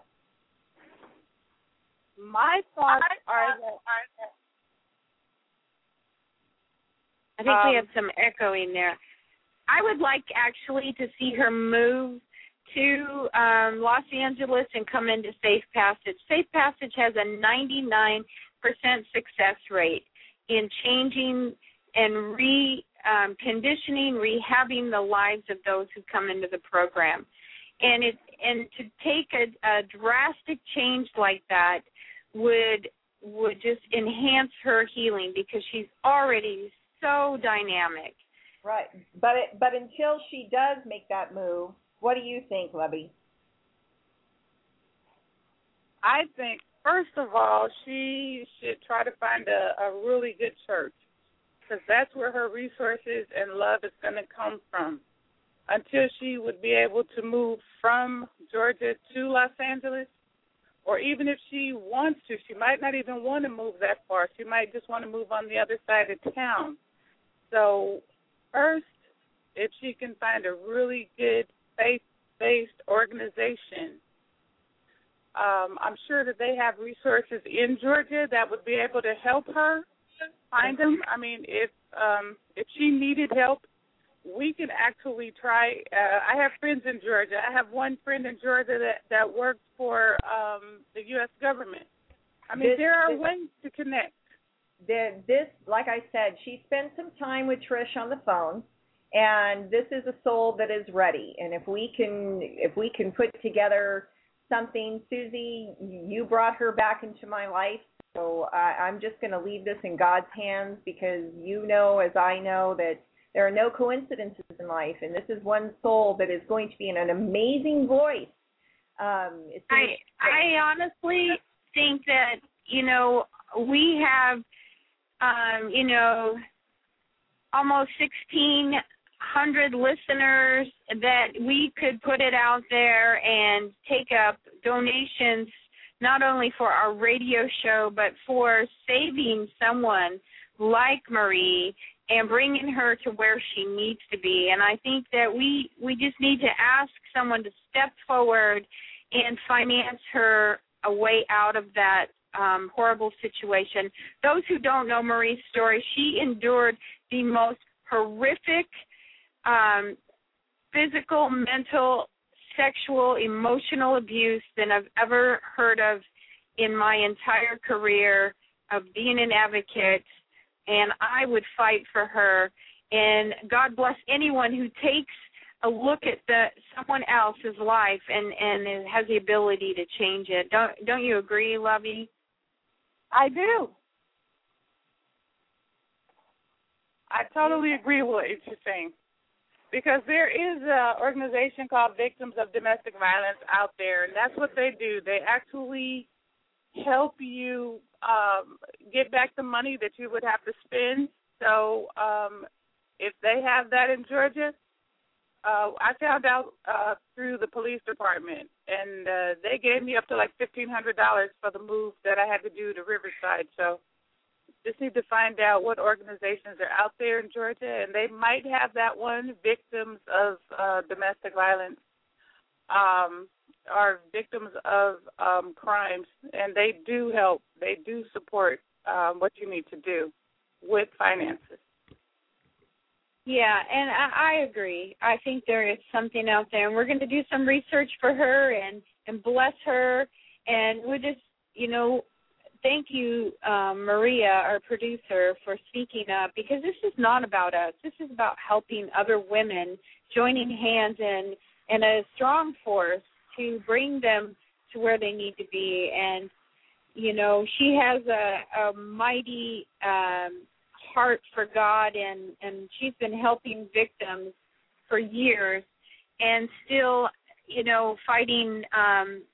My thoughts are that I think um, we have some echoing there. I would like actually to see her move to um, Los Angeles and come into Safe Passage. Safe Passage has a ninety-nine percent success rate in changing and re um, conditioning, rehabbing the lives of those who come into the program. And it and to take a, a drastic change like that would would just enhance her healing, because she's already so dynamic. Right, but it, but until she does make that move, what do you think, Lovey? I think, first of all, she should try to find a, a really good church, because that's where her resources and love is going to come from. Until she would be able to move from Georgia to Los Angeles, or even if she wants to, she might not even want to move that far. She might just want to move on the other side of town. So first, if she can find a really good faith-based organization, um, I'm sure that they have resources in Georgia that would be able to help her find them. I mean, if um, if she needed help, we can actually try. Uh, I have friends in Georgia. I have one friend in Georgia that, that works for um, the U S government. I mean, this, there are this, ways to connect. The, this, like I said, she spent some time with Trish on the phone, and this is a soul that is ready. And if we can, if we can put together something, Susie, you brought her back into my life. So I, I'm just going to leave this in God's hands, because you know, as I know, that there are no coincidences in life, and this is one soul that is going to be in an amazing voice. Um, it's I I honestly think that, you know, we have, um, you know, almost sixteen hundred listeners that we could put it out there and take up donations, not only for our radio show, but for saving someone like Marie and bringing her to where she needs to be. And I think that we, we just need to ask someone to step forward and finance her a way out of that um, horrible situation. Those who don't know Marie's story, she endured the most horrific um, physical, mental, sexual, emotional abuse than I've ever heard of in my entire career of being an advocate. And I would fight for her. And God bless anyone who takes a look at the someone else's life and, and has the ability to change it. Don't don't you agree, Lovey? I do. I totally agree with what you're saying. because there is an organization called Victims of Domestic Violence out there, and that's what they do. They actually help you um, get back the money that you would have to spend. So um, if they have that in Georgia, uh, I found out uh, through the police department, and uh, they gave me up to like fifteen hundred dollars for the move that I had to do to Riverside. So just need to find out what organizations are out there in Georgia, and they might have that one, Victims of uh, Domestic Violence, um, or Victims of um, Crimes, and they do help. They do support um, what you need to do with finances. Yeah, and I, I agree. I think there is something out there, and we're going to do some research for her and, and bless her, and we just, you know, thank you, um, Maria, our producer, for speaking up, because this is not about us. This is about helping other women, joining hands in, in a strong force to bring them to where they need to be. And, you know, she has a, a mighty um, heart for God, and, and she's been helping victims for years and still, you know, fighting um,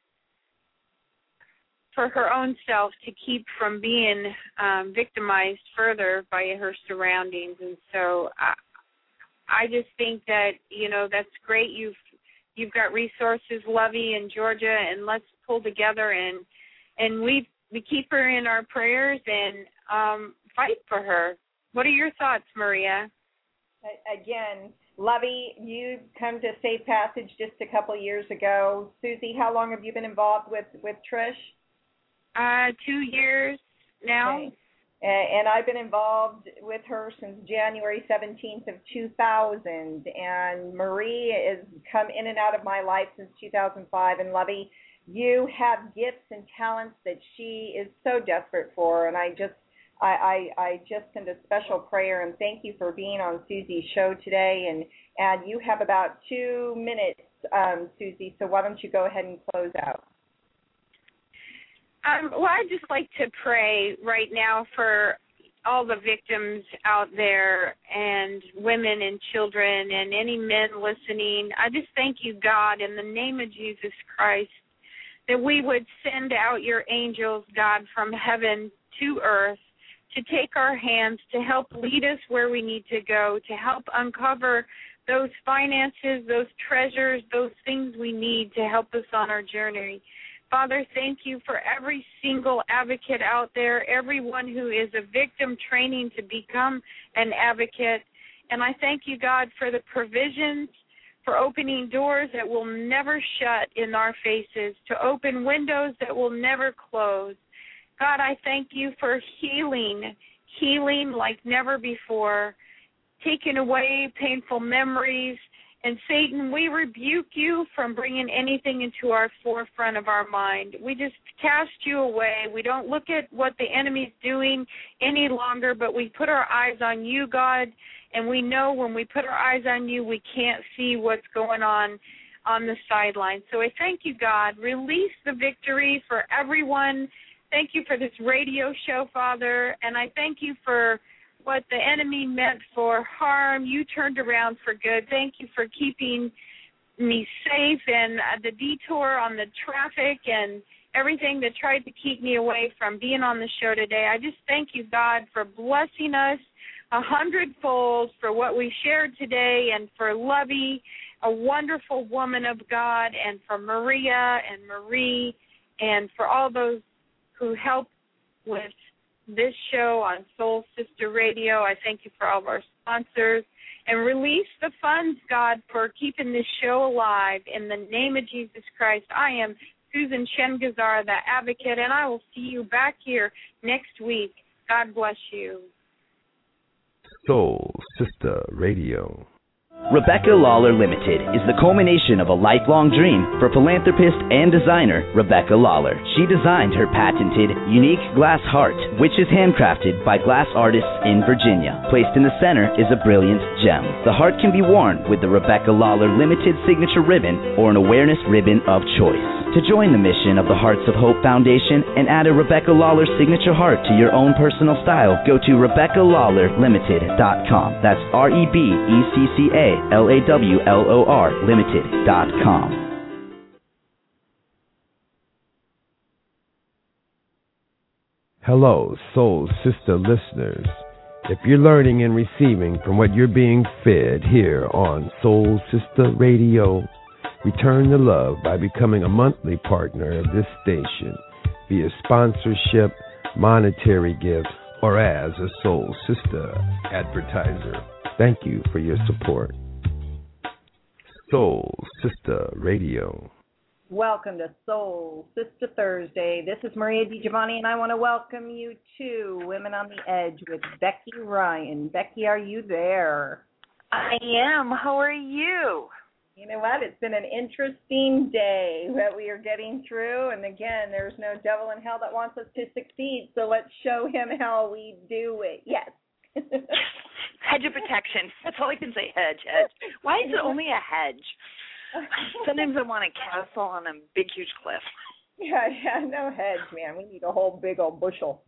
for her own self to keep from being um, victimized further by her surroundings. And so I, I just think that, you know, that's great. You've you've got resources, Lovey, in Georgia, and let's pull together and and we we keep her in our prayers and um, fight for her. What are your thoughts, Maria? Again, Lovey, you come to Safe Passage just a couple of years ago. Susie, how long have you been involved with, with Trish? Uh, two years now. Okay. And I've been involved with her since January seventeenth of two thousand. And Marie has come in and out of my life since two thousand five. And Lovey, you have gifts and talents that she is so desperate for. And I just, I, I, I just send a special prayer and thank you for being on Susie's show today. And, and you have about two minutes, um, Susie. So why don't you go ahead and close out? Um, well, I'd just like to pray right now for all the victims out there and women and children and any men listening. I just thank you, God, in the name of Jesus Christ, that we would send out your angels, God, from heaven to earth to take our hands, to help lead us where we need to go, to help uncover those finances, those treasures, those things we need to help us on our journey. Father, thank you for every single advocate out there, everyone who is a victim training to become an advocate. And I thank you, God, for the provisions, for opening doors that will never shut in our faces, to open windows that will never close. God, I thank you for healing, healing like never before, taking away painful memories. And Satan, we rebuke you from bringing anything into our forefront of our mind. We just cast you away. We don't look at what the enemy's doing any longer, but we put our eyes on you, God, and we know when we put our eyes on you, we can't see what's going on on the sidelines. So I thank you, God. Release the victory for everyone. Thank you for this radio show, Father, and I thank you for what the enemy meant for harm, you turned around for good. Thank you for keeping me safe and uh, the detour on the traffic and everything that tried to keep me away from being on the show today. I just thank you, God, for blessing us a hundredfold for what we shared today, and for Lovey, a wonderful woman of God, and for Maria and Marie, and for all those who help with this show on Soul Sister Radio. I thank you for all of our sponsors, and release the funds, God, for keeping this show alive. In the name of Jesus Christ, I am Susan Shengazar, the advocate, and I will see you back here next week. God bless you. Soul Sister Radio. Rebecca Lawler Limited is the culmination of a lifelong dream for philanthropist and designer Rebecca Lawler. She designed her patented, unique glass heart, which is handcrafted by glass artists in Virginia. Placed in the center is a brilliant gem. The heart can be worn with the Rebecca Lawler Limited signature ribbon or an awareness ribbon of choice. To join the mission of the Hearts of Hope Foundation and add a Rebecca Lawler signature heart to your own personal style, go to Rebecca Lawler Limited dot com. That's R E B E C C A L A W L O R Limited dot com. Hello, Soul Sister listeners. If you're learning and receiving from what you're being fed here on Soul Sister Radio, return the love by becoming a monthly partner of this station via sponsorship, monetary gifts, or as a Soul Sister advertiser. Thank you for your support. Soul Sister Radio. Welcome to Soul Sister Thursday. This is Maria DiGiovanni, and I want to welcome you to Women on the Edge with Becky Ryan. Becky, are you there? I am. How are you? You know what? It's been an interesting day that we are getting through, and again, there's no devil in hell that wants us to succeed, so let's show him how we do it. Yes. Hedge of protection. That's all I can say, hedge, hedge. Why is it only a hedge? Sometimes I want a castle on a big, huge cliff. Yeah, yeah, no hedge, man. We need a whole big old bushel.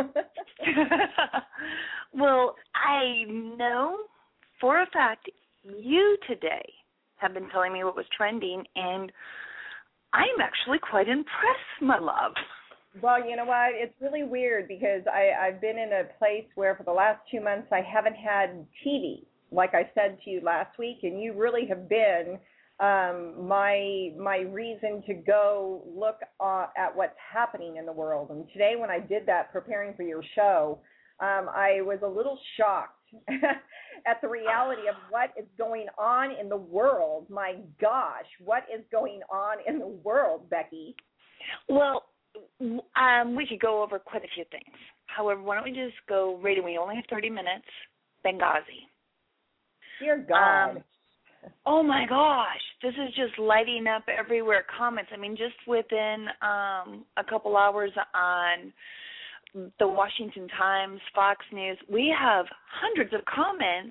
Well, I know for a fact you today have been telling me what was trending, and I'm actually quite impressed, my love. Well, you know what? It's really weird because I, I've been in a place where for the last two months I haven't had T V, like I said to you last week, and you really have been um, my my reason to go look uh, at what's happening in the world. And today when I did that, preparing for your show, um, I was a little shocked at the reality of what is going on in the world. My gosh, what is going on in the world, Becky? Well, um, we could go over quite a few things. However, why don't we just go right away? We only have thirty minutes. Benghazi. Dear God. Um, oh, my gosh. This is just lighting up everywhere. Comments. I mean, just within um, a couple hours on the Washington Times, Fox News, we have hundreds of comments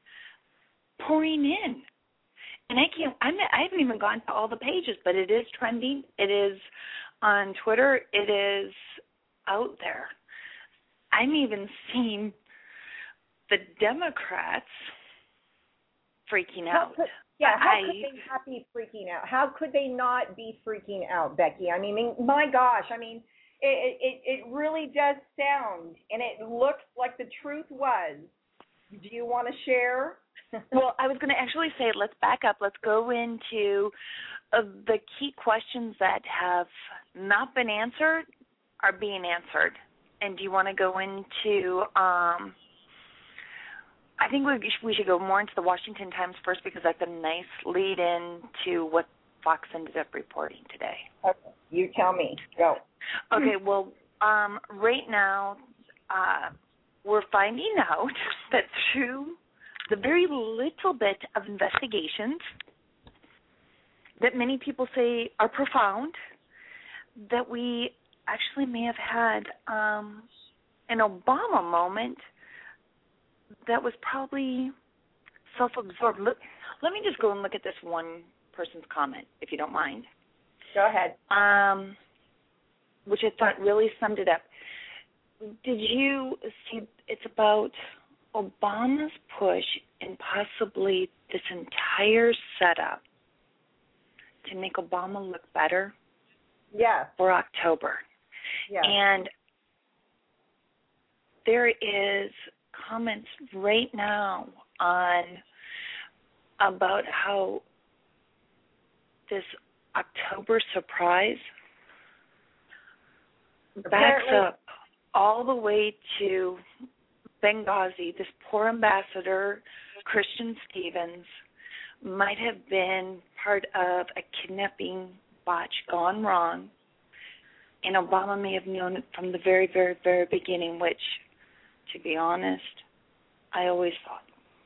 pouring in. And I can't, I'm, I haven't even gone to all the pages, but it is trending. It is on Twitter. It is out there. I'm even seeing the Democrats freaking out. How could, yeah, how I, could they not be freaking out? How could they not be freaking out, Becky? I mean, my gosh, I mean, it, it, it really does sound, and it looks like the truth was. Do you want to share? Well, I was going to actually say, let's back up. Let's go into uh, the key questions that have not been answered are being answered. And do you want to go into, um, I think we, we should go more into the Washington Times first because that's a nice lead in to what Fox ended up reporting today. Okay, you tell me. Go. Okay, well, um, right now uh, we're finding out that through the very little bit of investigations that many people say are profound, that we actually may have had um, an Obama moment that was probably self-absorbed. Look, let me just go and look at this one person's comment, if you don't mind. Go ahead. Um, which I thought really summed it up. Did you see, it's about Obama's push and possibly this entire setup to make Obama look better yeah. for October. Yeah. And there is comments right now on about how this October surprise backs up all the way to Benghazi. This poor ambassador, Christian Stevens, might have been part of a kidnapping botch gone wrong, and Obama may have known it from the very, very, very beginning, which, to be honest, I always thought.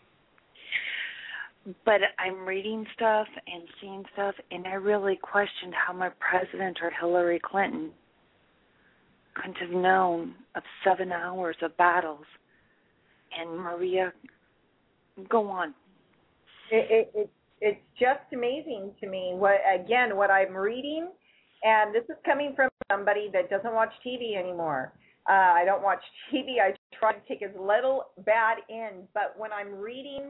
But I'm reading stuff and seeing stuff, and I really questioned how my president or Hillary Clinton couldn't have known of seven hours of battles. And Maria, go on. It, it, it, it's just amazing to me, what again, what I'm reading, and this is coming from somebody that doesn't watch T V anymore. Uh, I don't watch T V. I try to take as little bad in, but when I'm reading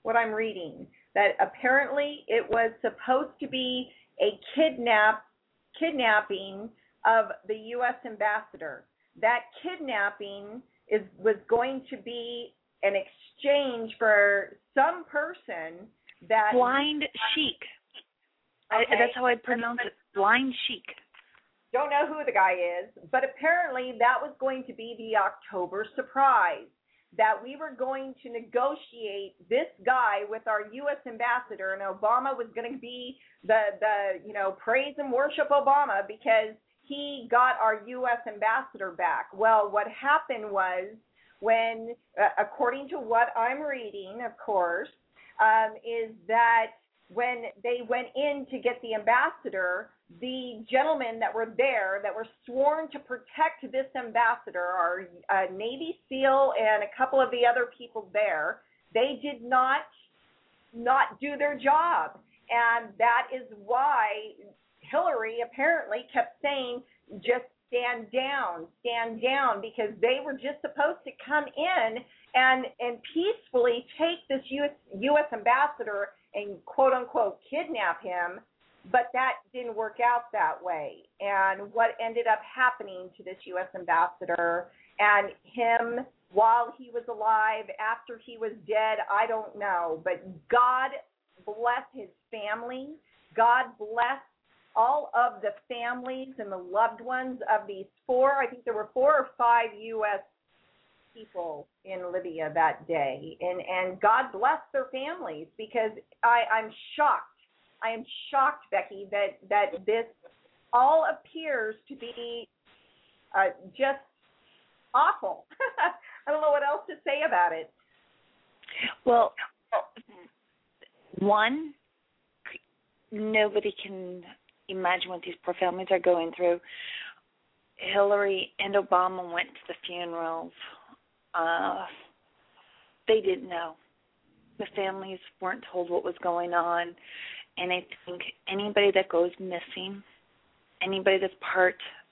what I'm reading, that apparently it was supposed to be a kidnap kidnapping of the U S ambassador. That kidnapping is was going to be an exchange for some person that Blind Sheik. Okay. I, that's how I pronounce it. Blind Sheik. Don't know who the guy is, but apparently that was going to be the October surprise, that we were going to negotiate this guy with our U S ambassador, and Obama was going to be the, the you know, praise and worship Obama because he got our U S ambassador back. Well, what happened was when, uh, according to what I'm reading, of course, um, is that when they went in to get the ambassador, the gentlemen that were there that were sworn to protect this ambassador, our uh, Navy SEAL and a couple of the other people there, they did not not do their job. And that is why Hillary apparently kept saying, just stand down, stand down, because they were just supposed to come in and, and peacefully take this U S, U S ambassador and quote-unquote kidnap him, but that didn't work out that way. And what ended up happening to this U S ambassador and him while he was alive, after he was dead, I don't know. But God bless his family. God bless all of the families and the loved ones of these four, I think there were four or five U S people in Libya that day. And, and God bless their families, because I, I'm shocked. I am shocked, Becky, that, that this all appears to be uh, just awful. I don't know what else to say about it. Well, one, nobody can imagine what these poor families are going through. Hillary and Obama went to the funerals. Uh, they didn't know. The families weren't told what was going on. And I think anybody that goes missing, anybody that's part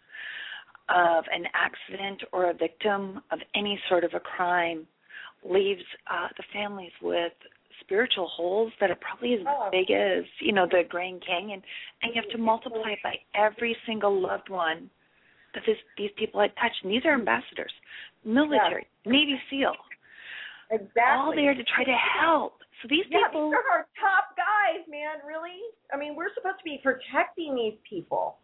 of an accident or a victim of any sort of a crime, leaves uh, the families with spiritual holes that are probably as oh. big as, you know, the Grand Canyon. And you have to multiply it by every single loved one that this, these people had touched. And these are ambassadors, military, yeah. Navy SEAL. Exactly. All there to try to help. So these yeah, people... these are our top guys, man, really? I mean, we're supposed to be protecting these people.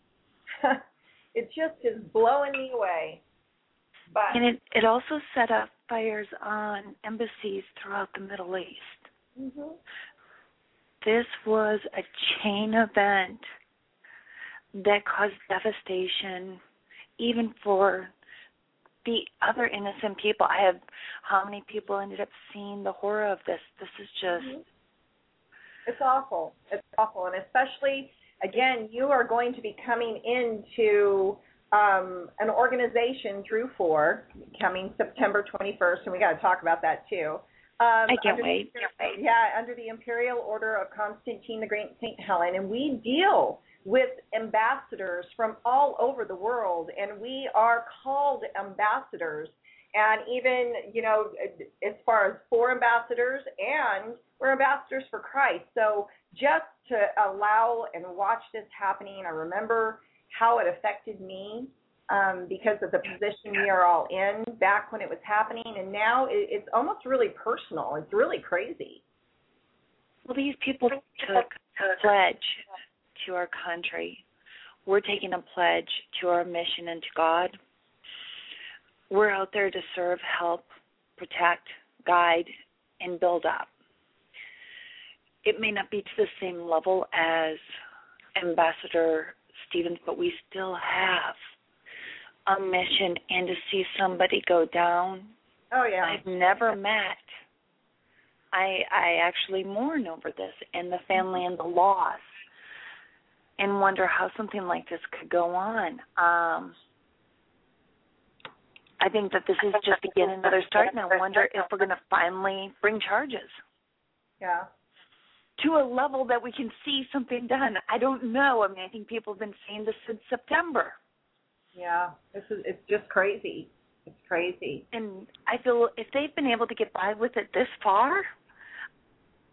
It just is blowing me away. But And it, it also set up fires on embassies throughout the Middle East. Mm-hmm. This was a chain event that caused devastation, even for the other innocent people. I have how many people ended up seeing the horror of this? This is just... Mm-hmm. It's awful. It's awful. And especially, again, you are going to be coming into um, an organization, Drew four, coming September twenty-first, and we got to talk about that too. Um, I can't under, wait. Can't wait. Yeah, under the Imperial Order of Constantine the Great Saint Helen, and we deal with ambassadors from all over the world, and we are called ambassadors. And even, you know, as far as for ambassadors, and we're ambassadors for Christ. So just to allow and watch this happening, I remember how it affected me um, because of the position we are all in back when it was happening. And now it, it's almost really personal. It's really crazy. Well, these people took a pledge to our country. We're taking a pledge to our mission and to God. We're out there to serve, help, protect, guide, and build up. It may not be to the same level as Ambassador Stevens, but we still have a mission, and to see somebody go down, oh yeah, I've never met. I I actually mourn over this and the family and the loss, and wonder how something like this could go on. Um, I think that this is just again another start, and I wonder if we're going to finally bring charges. Yeah. To a level that we can see something done. I don't know. I mean, I think people have been saying this since September. Yeah, this is it's just crazy. It's crazy. And I feel if they've been able to get by with it this far,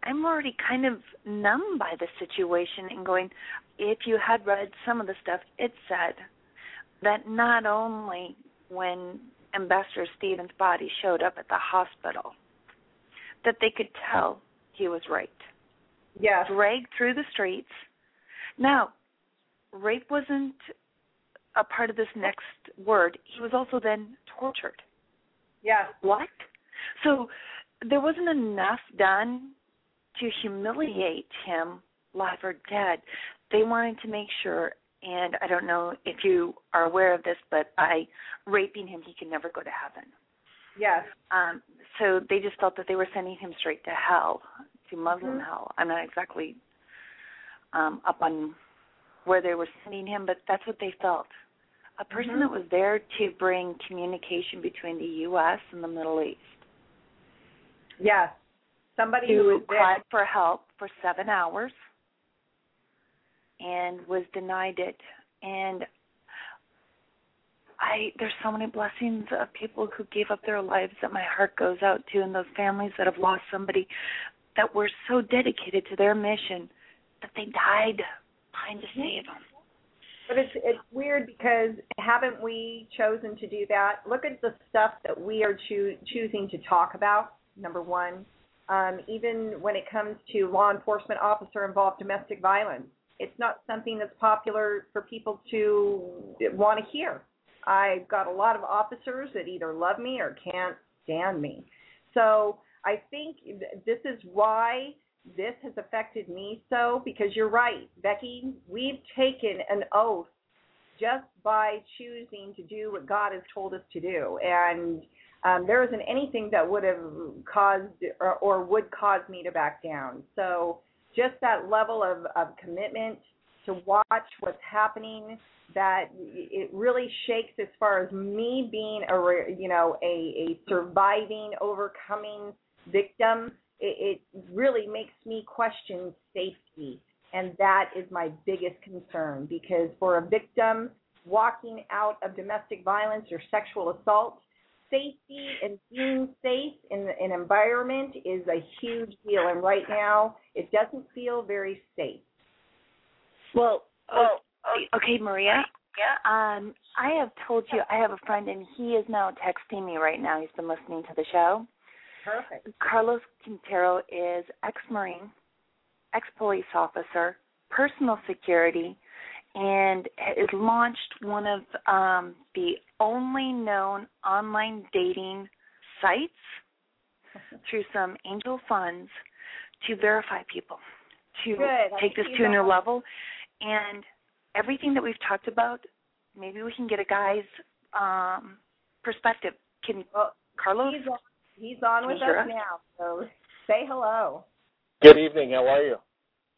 I'm already kind of numb by the situation and going, if you had read some of the stuff, it said that not only when Ambassador Stevens' body showed up at the hospital, that they could tell he was raped. Yes. Dragged through the streets. Now, rape wasn't a part of this next word. He was also then tortured. Yes. What? So there wasn't enough done to humiliate him, live or dead. They wanted to make sure, and I don't know if you are aware of this, but by raping him, he can never go to heaven. Yes. Um, so they just felt that they were sending him straight to hell, to Muslim mm-hmm. hell. I'm not exactly um, up on where they were sending him, but that's what they felt. A person mm-hmm. that was there to bring communication between the U S and the Middle East. Yes. Somebody who, who was cried for help for seven hours and was denied it. And I there's so many blessings of people who gave up their lives that my heart goes out to, and those families that have lost somebody that were so dedicated to their mission that they died trying to save them. But it's it's weird because haven't we chosen to do that? Look at the stuff that we are choo- choosing to talk about, number one. Um, even when it comes to law enforcement officer-involved domestic violence, it's not something that's popular for people to want to hear. I've got a lot of officers that either love me or can't stand me. So I think this is why this has affected me so, because you're right, Becky, we've taken an oath just by choosing to do what God has told us to do. And um, there isn't anything that would have caused or, or would cause me to back down. So just that level of, of commitment to watch what's happening, that it really shakes as far as me being a, you know, a, a surviving, overcoming victim. It, it really makes me question safety, and that is my biggest concern, because for a victim walking out of domestic violence or sexual assault, safety and being safe in an environment is a huge deal, and right now it doesn't feel very safe. Well, oh, okay, Maria. Yeah. Um, I have told you I have a friend, and he is now texting me right now. He's been listening to the show. Perfect. Carlos Quintero is ex-Marine, ex-police officer, personal security, and has launched one of um, the only known online dating sites through some angel funds to verify people, to Good. take this to a new level. And everything that we've talked about, maybe we can get a guy's um, perspective. Can well, Carlos? He's on, he's on with us now, so say hello. Good evening. How are you?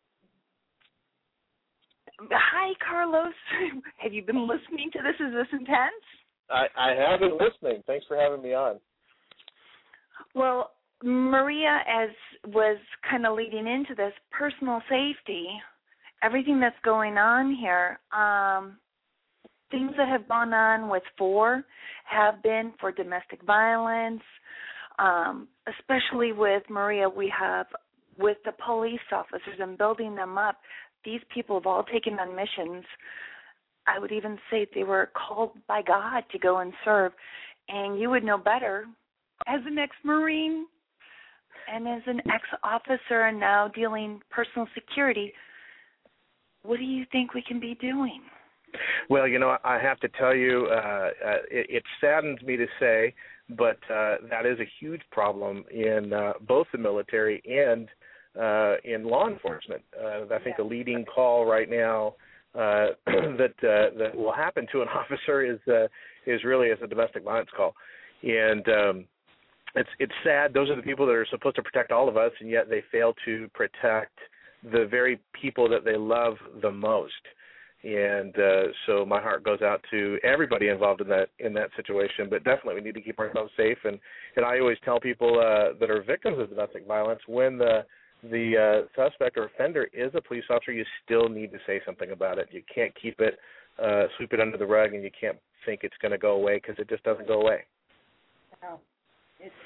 Hi, Carlos. Have you been listening to this? Is this intense? I, I have been listening. Thanks for having me on. Well, Maria, as was kind of leading into this, personal safety, everything that's going on here, um, things that have gone on with four have been for domestic violence, um, especially with Maria, we have with the police officers and building them up. These people have all taken on missions. I would even say they were called by God to go and serve. And you would know better as an ex-Marine and as an ex-officer and now dealing personal security. What do you think we can be doing? Well, you know, I have to tell you, uh, uh, it, it saddens me to say, but uh, that is a huge problem in uh, both the military and uh, in law enforcement. Uh, I think the leading call right now uh, that uh, that will happen to an officer is uh, is really as a domestic violence call, and um, it's it's sad. Those are the people that are supposed to protect all of us, and yet they fail to protect the very people that they love the most. And uh, so my heart goes out to everybody involved in that in that situation. But definitely we need to keep ourselves safe. And, and I always tell people uh, that are victims of domestic violence, when the the uh, suspect or offender is a police officer, you still need to say something about it. You can't keep it, uh, sweep it under the rug, and you can't think it's going to go away, because it just doesn't go away. No. It, it,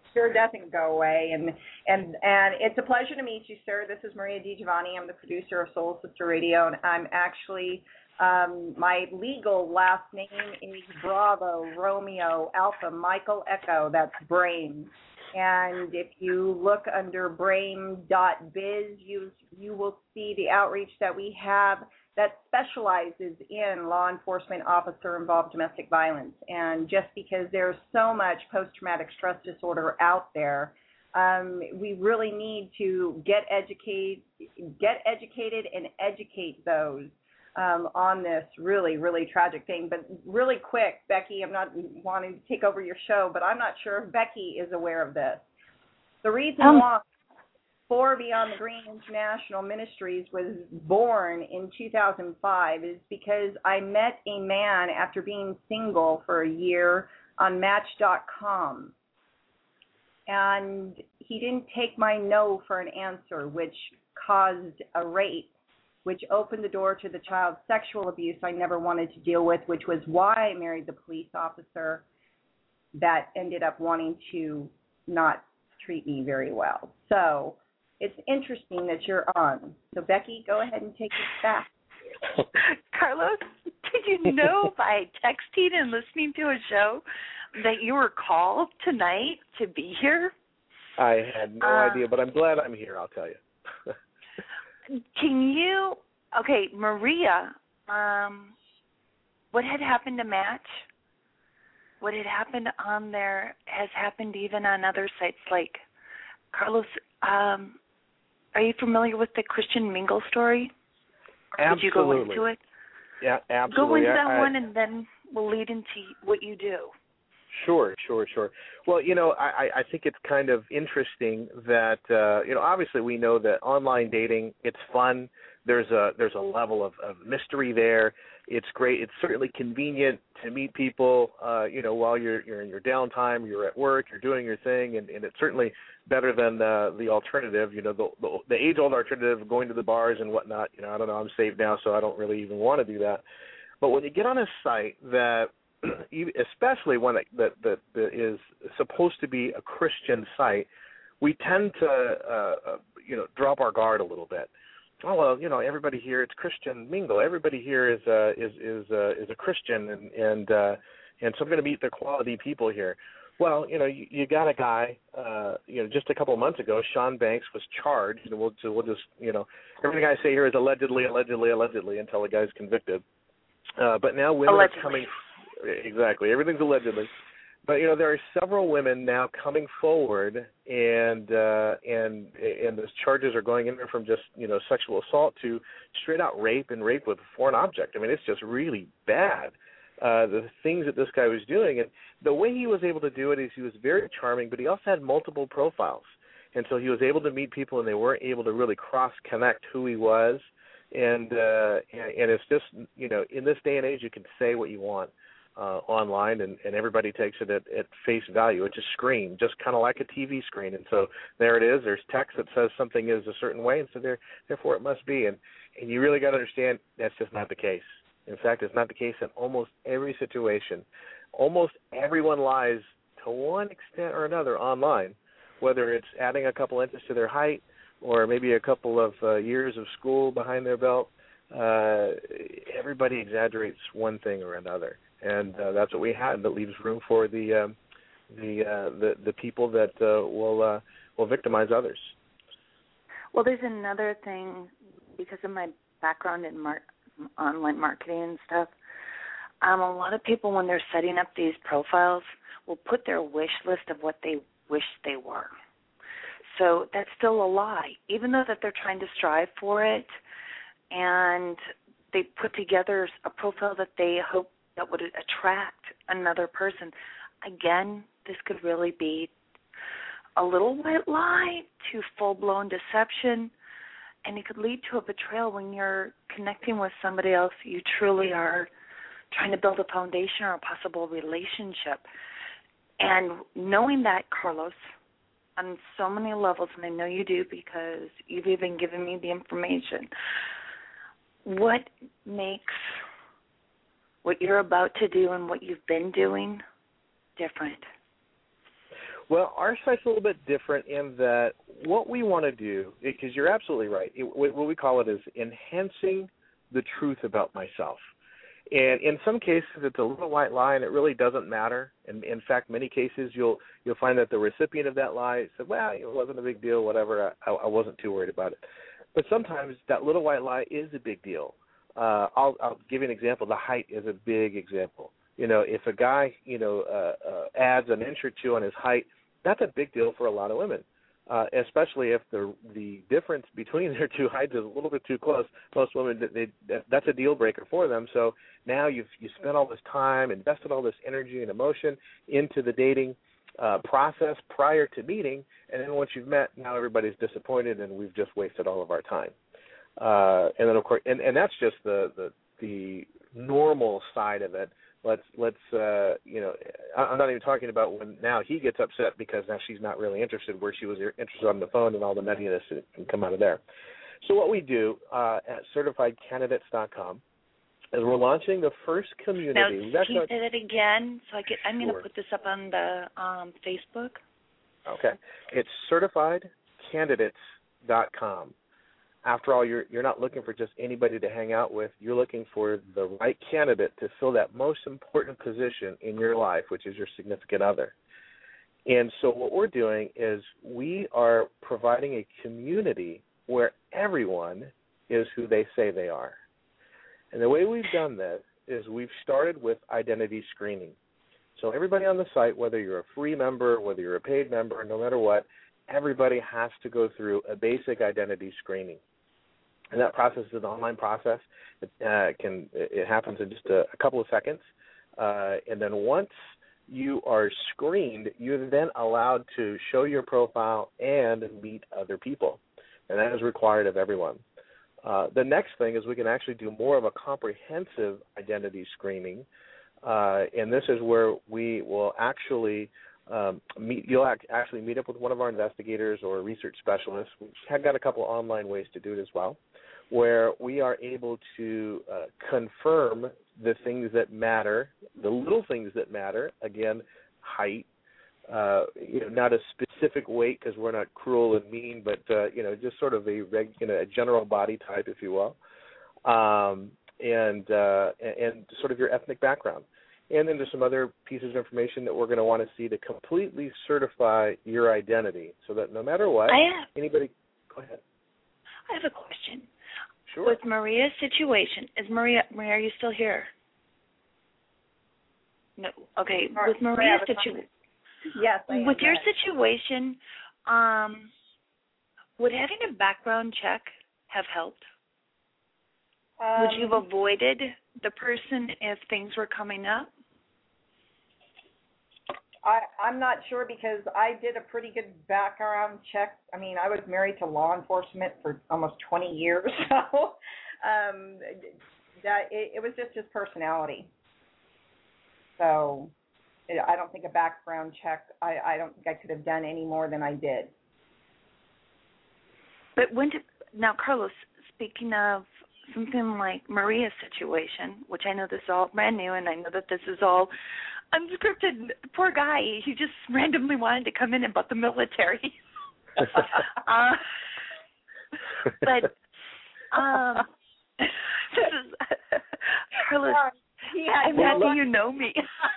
sure doesn't go away. And and and it's a pleasure to meet you, sir. This is Maria DiGiovanni. I'm the producer of Soul Sister Radio, and I'm actually um, my legal last name is Bravo Romeo Alpha Michael Echo. That's Brame. And if you look under brame dot biz, you you will see the outreach that we have that specializes in law enforcement officer-involved domestic violence. And just because there's so much post-traumatic stress disorder out there, um, we really need to get educated, get educated and educate those um, on this really, really tragic thing. But really quick, Becky, I'm not wanting to take over your show, but I'm not sure if Becky is aware of this. The reason um, why For Beyond the Green International Ministries was born in two thousand five is because I met a man after being single for a year on Match dot com. And he didn't take my no for an answer, which caused a rape, which opened the door to the child sexual abuse I never wanted to deal with, which was why I married the police officer that ended up wanting to not treat me very well. So it's interesting that you're on. So, Becky, go ahead and take us back. Carlos, did you know by texting and listening to a show that you were called tonight to be here? I had no uh, idea, but I'm glad I'm here, I'll tell you. Can you, okay, Maria, um, what had happened to Match? What had happened on there has happened even on other sites like Carlos, um, are you familiar with the Christian Mingle story? Absolutely. Did you go into it? Yeah, absolutely. Go into that I, one, and then we'll lead into what you do. Sure, sure, sure. Well, you know, I, I think it's kind of interesting that, uh, you know, obviously we know that online dating, it's fun. There's a there's a level of, of mystery there. It's great. It's certainly convenient to meet people, uh, you know, while you're you're in your downtime, you're at work, you're doing your thing, and, and it's certainly better than uh, the alternative, you know, the, the, the age-old alternative of going to the bars and whatnot. You know, I don't know, I'm saved now, so I don't really even want to do that. But when you get on a site that, especially one that, that, that, that is supposed to be a Christian site, we tend to, uh, you know, drop our guard a little bit. Oh well, you know, everybody here it's Christian Mingle. Everybody here is uh, is is uh, is a Christian, and and uh, and so I'm going to meet the quality people here. Well, you know, you, you got a guy, uh, you know, just a couple of months ago, Sean Banks was charged, and we'll so we'll just, you know, everything I say here is allegedly, allegedly, allegedly until the guy's convicted. Uh, but now women allegedly. are coming, exactly, everything's allegedly. But you know, there are several women now coming forward, and uh, and and those charges are going in there from just, you know, sexual assault to straight out rape and rape with a foreign object. I mean, it's just really bad, uh, the things that this guy was doing. And the way he was able to do it is he was very charming, but he also had multiple profiles, and so he was able to meet people, and they weren't able to really cross connect who he was. And uh, and, and it's just, you know, in this day and age, you can say what you want Uh, online, and, and everybody takes it at, at face value. It's a screen, just kind of like a T V screen. And so there it is. There's text that says something is a certain way, and so there, therefore it must be. And, and you really got to understand that's just not the case. In fact, it's not the case in almost every situation. Almost everyone lies to one extent or another online, whether it's adding a couple inches to their height or maybe a couple of uh, years of school behind their belt. Uh, everybody exaggerates one thing or another. And uh, that's what we had. That leaves room for the um, the, uh, the the people that uh, will uh, will victimize others. Well, there's another thing, because of my background in mar- online marketing and stuff. Um, a lot of people, when they're setting up these profiles, will put their wish list of what they wish they were. So that's still a lie, even though that they're trying to strive for it, and they put together a profile that they hope that would attract another person. Again, this could really be a little white lie to full-blown deception, and it could lead to a betrayal when you're connecting with somebody else. You truly are trying to build a foundation or a possible relationship. And knowing that, Carlos, on so many levels, and I know you do because you've even given me the information, what makes what you're about to do and what you've been doing different? Well, our site's a little bit different in that what we want to do, because you're absolutely right, it, what we call it is enhancing the truth about myself. And in some cases, it's a little white lie, and it really doesn't matter. And in fact, many cases, you'll you'll find that the recipient of that lie said, well, it wasn't a big deal, whatever, I, I wasn't too worried about it. But sometimes that little white lie is a big deal. Uh, I'll, I'll give you an example. The height is a big example. You know, if a guy, you know, uh, uh, adds an inch or two on his height, that's a big deal for a lot of women. Uh, especially if the the difference between their two heights is a little bit too close. Most women, they, they, that's a deal breaker for them. So now you've you spent all this time, invested all this energy and emotion into the dating uh, process prior to meeting, and then once you've met, now everybody's disappointed, and we've just wasted all of our time. Uh, and then of course, and, and that's just the, the the normal side of it. Let's let's uh, you know, I'm not even talking about when now he gets upset because now she's not really interested where she was interested on the phone, and all the nuttiness that can come out of there. So what we do uh, at certified candidates dot com is we're launching the first community. Now, can you say that again? So I get, I'm sure. going to put this up on the um, Facebook. Okay, it's certified candidates dot com. After all, you're you're not looking for just anybody to hang out with. You're looking for the right candidate to fill that most important position in your life, which is your significant other. And so what we're doing is we are providing a community where everyone is who they say they are. And the way we've done this is we've started with identity screening. So everybody on the site, whether you're a free member, whether you're a paid member, no matter what, everybody has to go through a basic identity screening. And that process is an online process. It uh, can it happens in just a, a couple of seconds. Uh, and then once you are screened, you're then allowed to show your profile and meet other people. And that is required of everyone. Uh, the next thing is we can actually do more of a comprehensive identity screening. Uh, and this is where we will actually Um, meet, you'll act, actually meet up with one of our investigators or research specialists. We've got a couple of online ways to do it as well, where we are able to uh, confirm the things that matter, the little things that matter. Again, height, uh, you know, not a specific weight because we're not cruel and mean, but uh, you know, just sort of a reg, you know, a general body type, if you will, um, and uh, and sort of your ethnic background. And then there's some other pieces of information that we're going to want to see to completely certify your identity so that no matter what, I have, anybody, go ahead. I have a question. Sure. With Maria's situation, is Maria, Maria, are you still here? No. Okay. Sorry, with Maria's situation, yes, I am, with your yes. situation, um, would having a background check have helped? Um, would you have avoided the person if things were coming up? I, I'm not sure because I did a pretty good background check. I mean, I was married to law enforcement for almost twenty years, so um, that it, it was just his personality. So it, I don't think a background check, I, I don't think I could have done any more than I did. But when did, now, Carlos, speaking of something like Maria's situation, which I know this is all brand new, and I know that this is all unscripted. The poor guy, he just randomly wanted to come in and butt the military. uh, but um, this is Carlos. I'm happy you know me.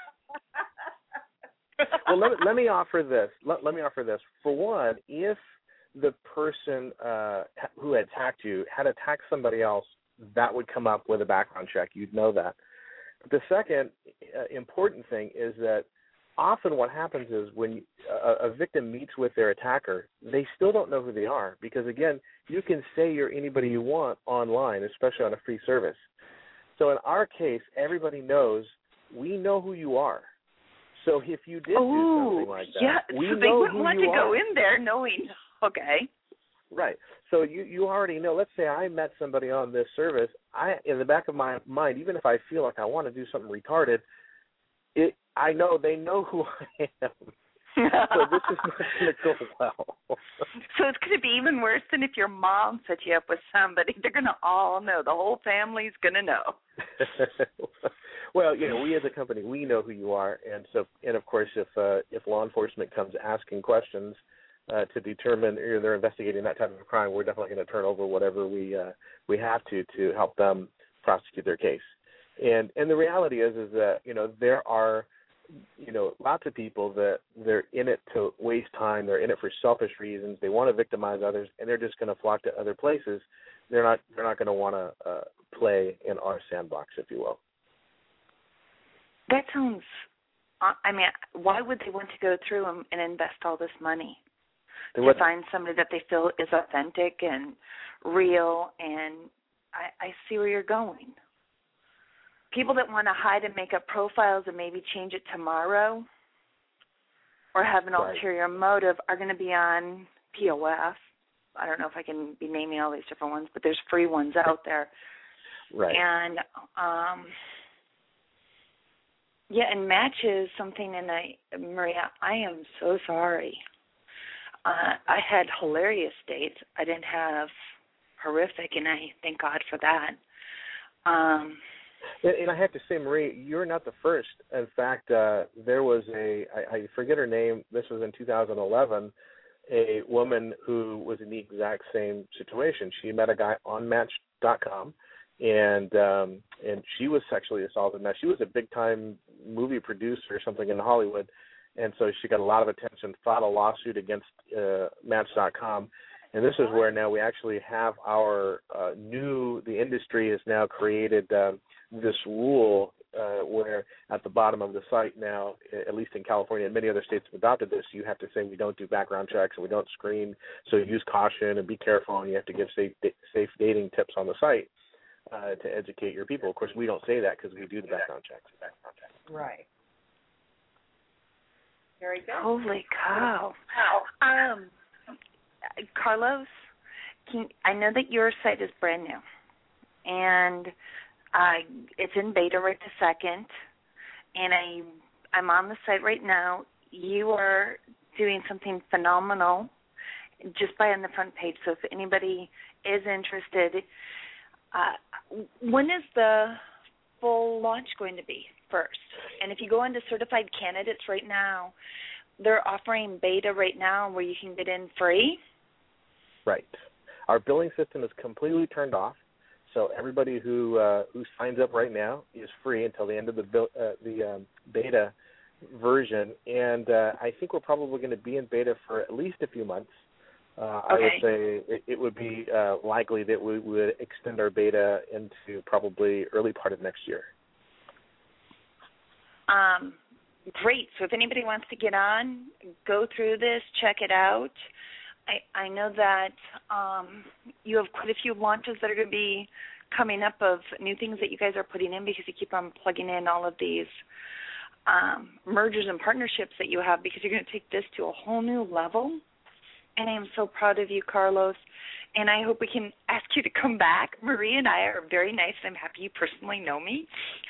Well, let, let me offer this. Let, let me offer this. For one, if the person uh, who had attacked you had attacked somebody else, that would come up with a background check. You'd know that. But the second uh, important thing is that often what happens is when a, a victim meets with their attacker, they still don't know who they are because, again, you can say you're anybody you want online, especially on a free service. So in our case, everybody knows we know who you are. So if you did oh, do something like that, yeah, we so know they wouldn't who want you to are. go in there knowing, okay. Right. So you, you already know. Let's say I met somebody on this service. I, in the back of my mind, even if I feel like I want to do something retarded, it I know they know who I am. So this is not going to go well. So it's going to be even worse than if your mom set you up with somebody. They're going to all know. The whole family's going to know. Well, you know, we as a company, we know who you are, and so, and of course, if uh, if law enforcement comes asking questions uh, to determine or they're investigating that type of crime, we're definitely going to turn over whatever we uh, we have to to help them prosecute their case. And and the reality is is that you know there are you know lots of people that they're in it to waste time. They're in it for selfish reasons. They want to victimize others, and they're just going to flock to other places. They're not they're not going to want to uh, play in our sandbox, if you will. That sounds, I mean, why would they want to go through and, and invest all this money to what, find somebody that they feel is authentic and real? And I, I see where you're going. People that want to hide and make up profiles and maybe change it tomorrow or have an right. ulterior motive are going to be on P O F. I don't know if I can be naming all these different ones, but there's free ones out there. Right. And, um, yeah, and matches something, and I, Maria, I am so sorry. Uh, I had hilarious dates. I didn't have horrific, and I thank God for that. Um, and, and I have to say, Marie, you're not the first. In fact, uh, there was a, I, I forget her name, this was in two thousand eleven, a woman who was in the exact same situation. She met a guy on Match dot com. And um, and she was sexually assaulted. Now, she was a big-time movie producer or something in Hollywood, and so she got a lot of attention, filed a lawsuit against uh, Match dot com. And this is where now we actually have our uh, new, the industry has now created uh, this rule uh, where at the bottom of the site now, at least in California and many other states have adopted this, you have to say we don't do background checks and we don't screen, so use caution and be careful, and you have to give safe, safe dating tips on the site. Uh, to educate your people. Of course, we don't say that because we do the background checks. Right. Very good. Holy cow. Um, Carlos, can, I know that your site is brand new, and uh, it's in beta right this second, and I, I'm on the site right now. You are doing something phenomenal just by on the front page, so if anybody is interested, Uh, when is the full launch going to be first? And if you go into certified candidates right now, they're offering beta right now where you can get in free. Right. Our billing system is completely turned off, so everybody who uh, who signs up right now is free until the end of the bill, uh, the um, beta version. And uh, I think we're probably going to be in beta for at least a few months. Uh, I okay. would say it, it would be uh, likely that we would extend our beta into probably early part of next year. Um, great. So if anybody wants to get on, go through this, check it out. I, I know that um, you have quite a few launches that are going to be coming up of new things that you guys are putting in because you keep on plugging in all of these um, mergers and partnerships that you have because you're going to take this to a whole new level. And I am so proud of you, Carlos, and I hope we can ask you to come back. Marie and I are very nice. I'm happy you personally know me.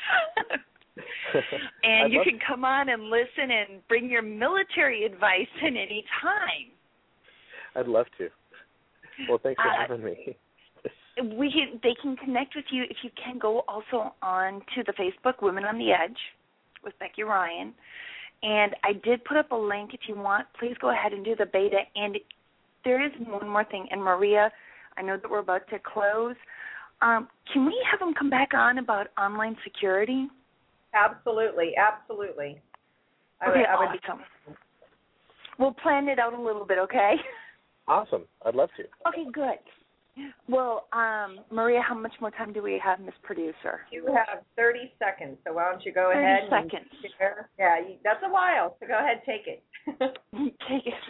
And you can come on and listen and bring your military advice in any time. I'd love to. Well, thanks for uh, having me. we can, they can connect with you if you can go also on to the Facebook Women on the Edge with Becky Ryan. And I did put up a link if you want. Please go ahead and do the beta. And there is one more thing. And, Maria, I know that we're about to close. Um, can we have them come back on about online security? Absolutely, absolutely. I okay, would, I would awesome. Be... We'll plan it out a little bit, okay? Awesome. I'd love to. Okay, good. Well, um, Maria, how much more time do we have, Miss Producer? You have thirty seconds, so why don't you go ahead? thirty seconds. And yeah, you, that's a while, so go ahead, take it. Take it.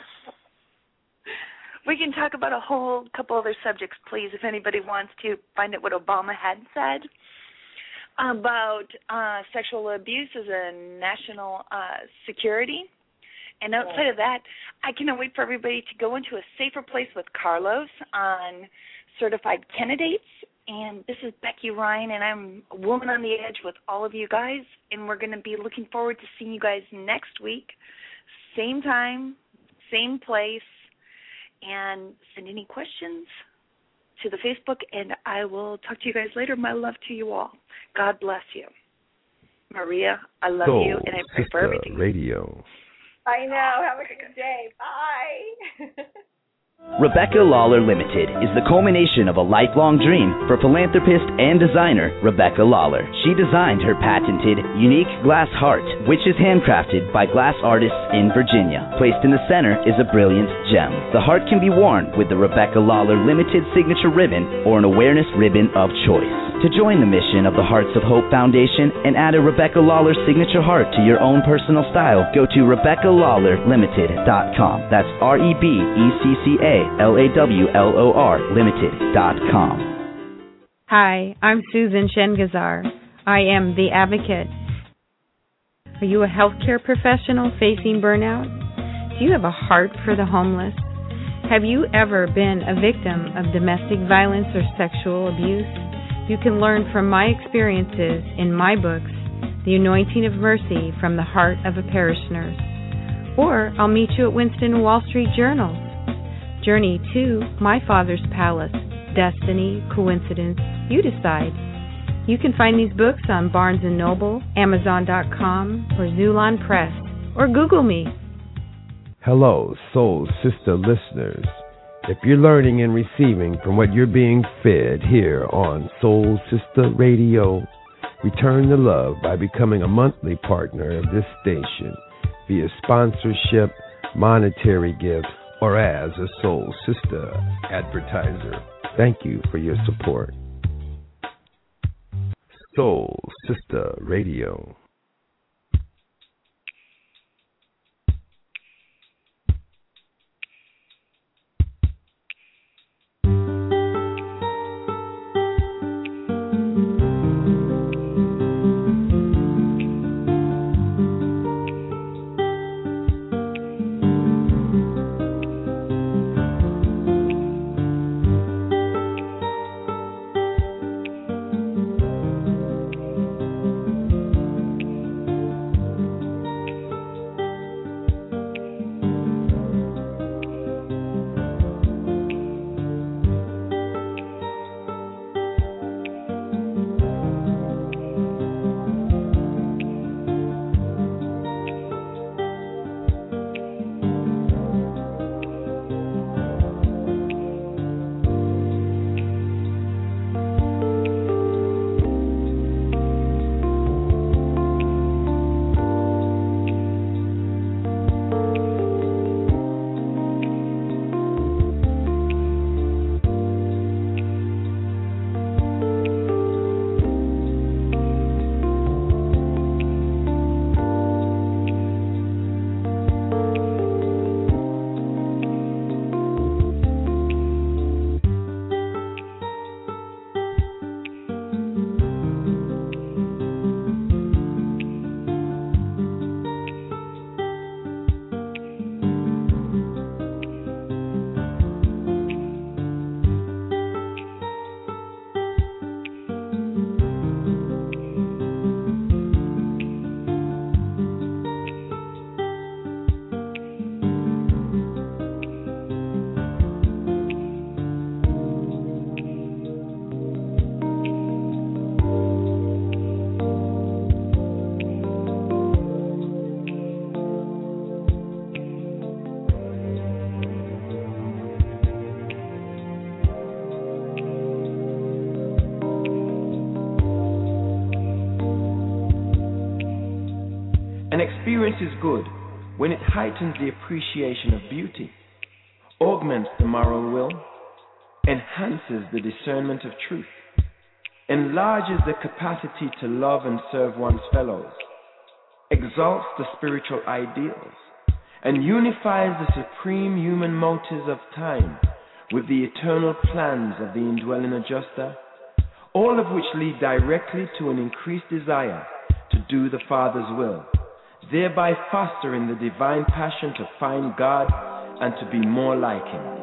We can talk about a whole couple other subjects, please, if anybody wants to find out what Obama had said about uh, sexual abuse as a national uh, security. And outside of that, I cannot wait for everybody to go into a safer place with Carlos on certified candidates. And this is Becky Ryan, and I'm a woman on the edge with all of you guys. And we're going to be looking forward to seeing you guys next week, same time, same place. And send any questions to the Facebook, and I will talk to you guys later. My love to you all. God bless you. Maria, I love Soul you, and I pray for Sister everything. Radio. I know. Have a good day. Bye. Rebecca Lawler Limited is the culmination of a lifelong dream for philanthropist and designer Rebecca Lawler. She designed her patented, unique glass heart, which is handcrafted by glass artists in Virginia. Placed in the center is a brilliant gem. The heart can be worn with the Rebecca Lawler Limited signature ribbon or an awareness ribbon of choice. To join the mission of the Hearts of Hope Foundation and add a Rebecca Lawler signature heart to your own personal style, go to Rebecca Lawler Limited dot com. That's R E B E C C A L A W L O R Limited dot com. Hi, I'm Susan Shengazar. I am the advocate. Are you a healthcare professional facing burnout? Do you have a heart for the homeless? Have you ever been a victim of domestic violence or sexual abuse? You can learn from my experiences in my books, The Anointing of Mercy from the Heart of a Parish Nurse. Or I'll meet you at Winston and Wall Street Journals. Journey to My Father's Palace, Destiny, Coincidence, you decide. You can find these books on Barnes and Noble, Amazon dot com, or Zulon Press, or Google me. Hello, Soul Sister listeners. If you're learning and receiving from what you're being fed here on Soul Sister Radio, return the love by becoming a monthly partner of this station via sponsorship, monetary gifts, or as a Soul Sister advertiser. Thank you for your support. Soul Sister Radio. An experience is good when it heightens the appreciation of beauty, augments the moral will, enhances the discernment of truth, enlarges the capacity to love and serve one's fellows, exalts the spiritual ideals, and unifies the supreme human motives of time with the eternal plans of the indwelling adjuster, all of which lead directly to an increased desire to do the Father's will, thereby fostering the divine passion to find God and to be more like Him.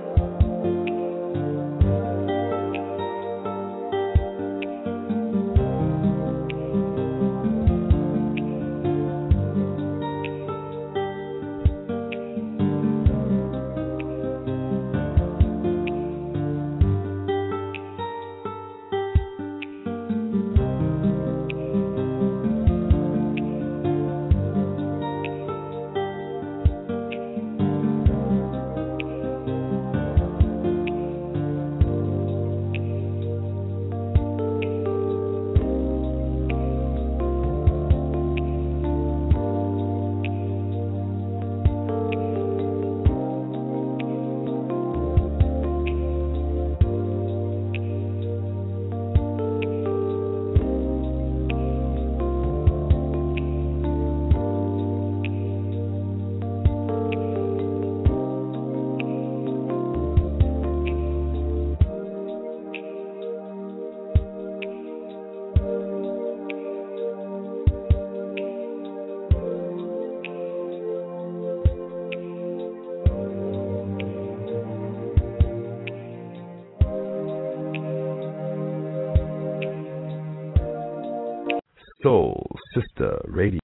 Soul Sister Radio.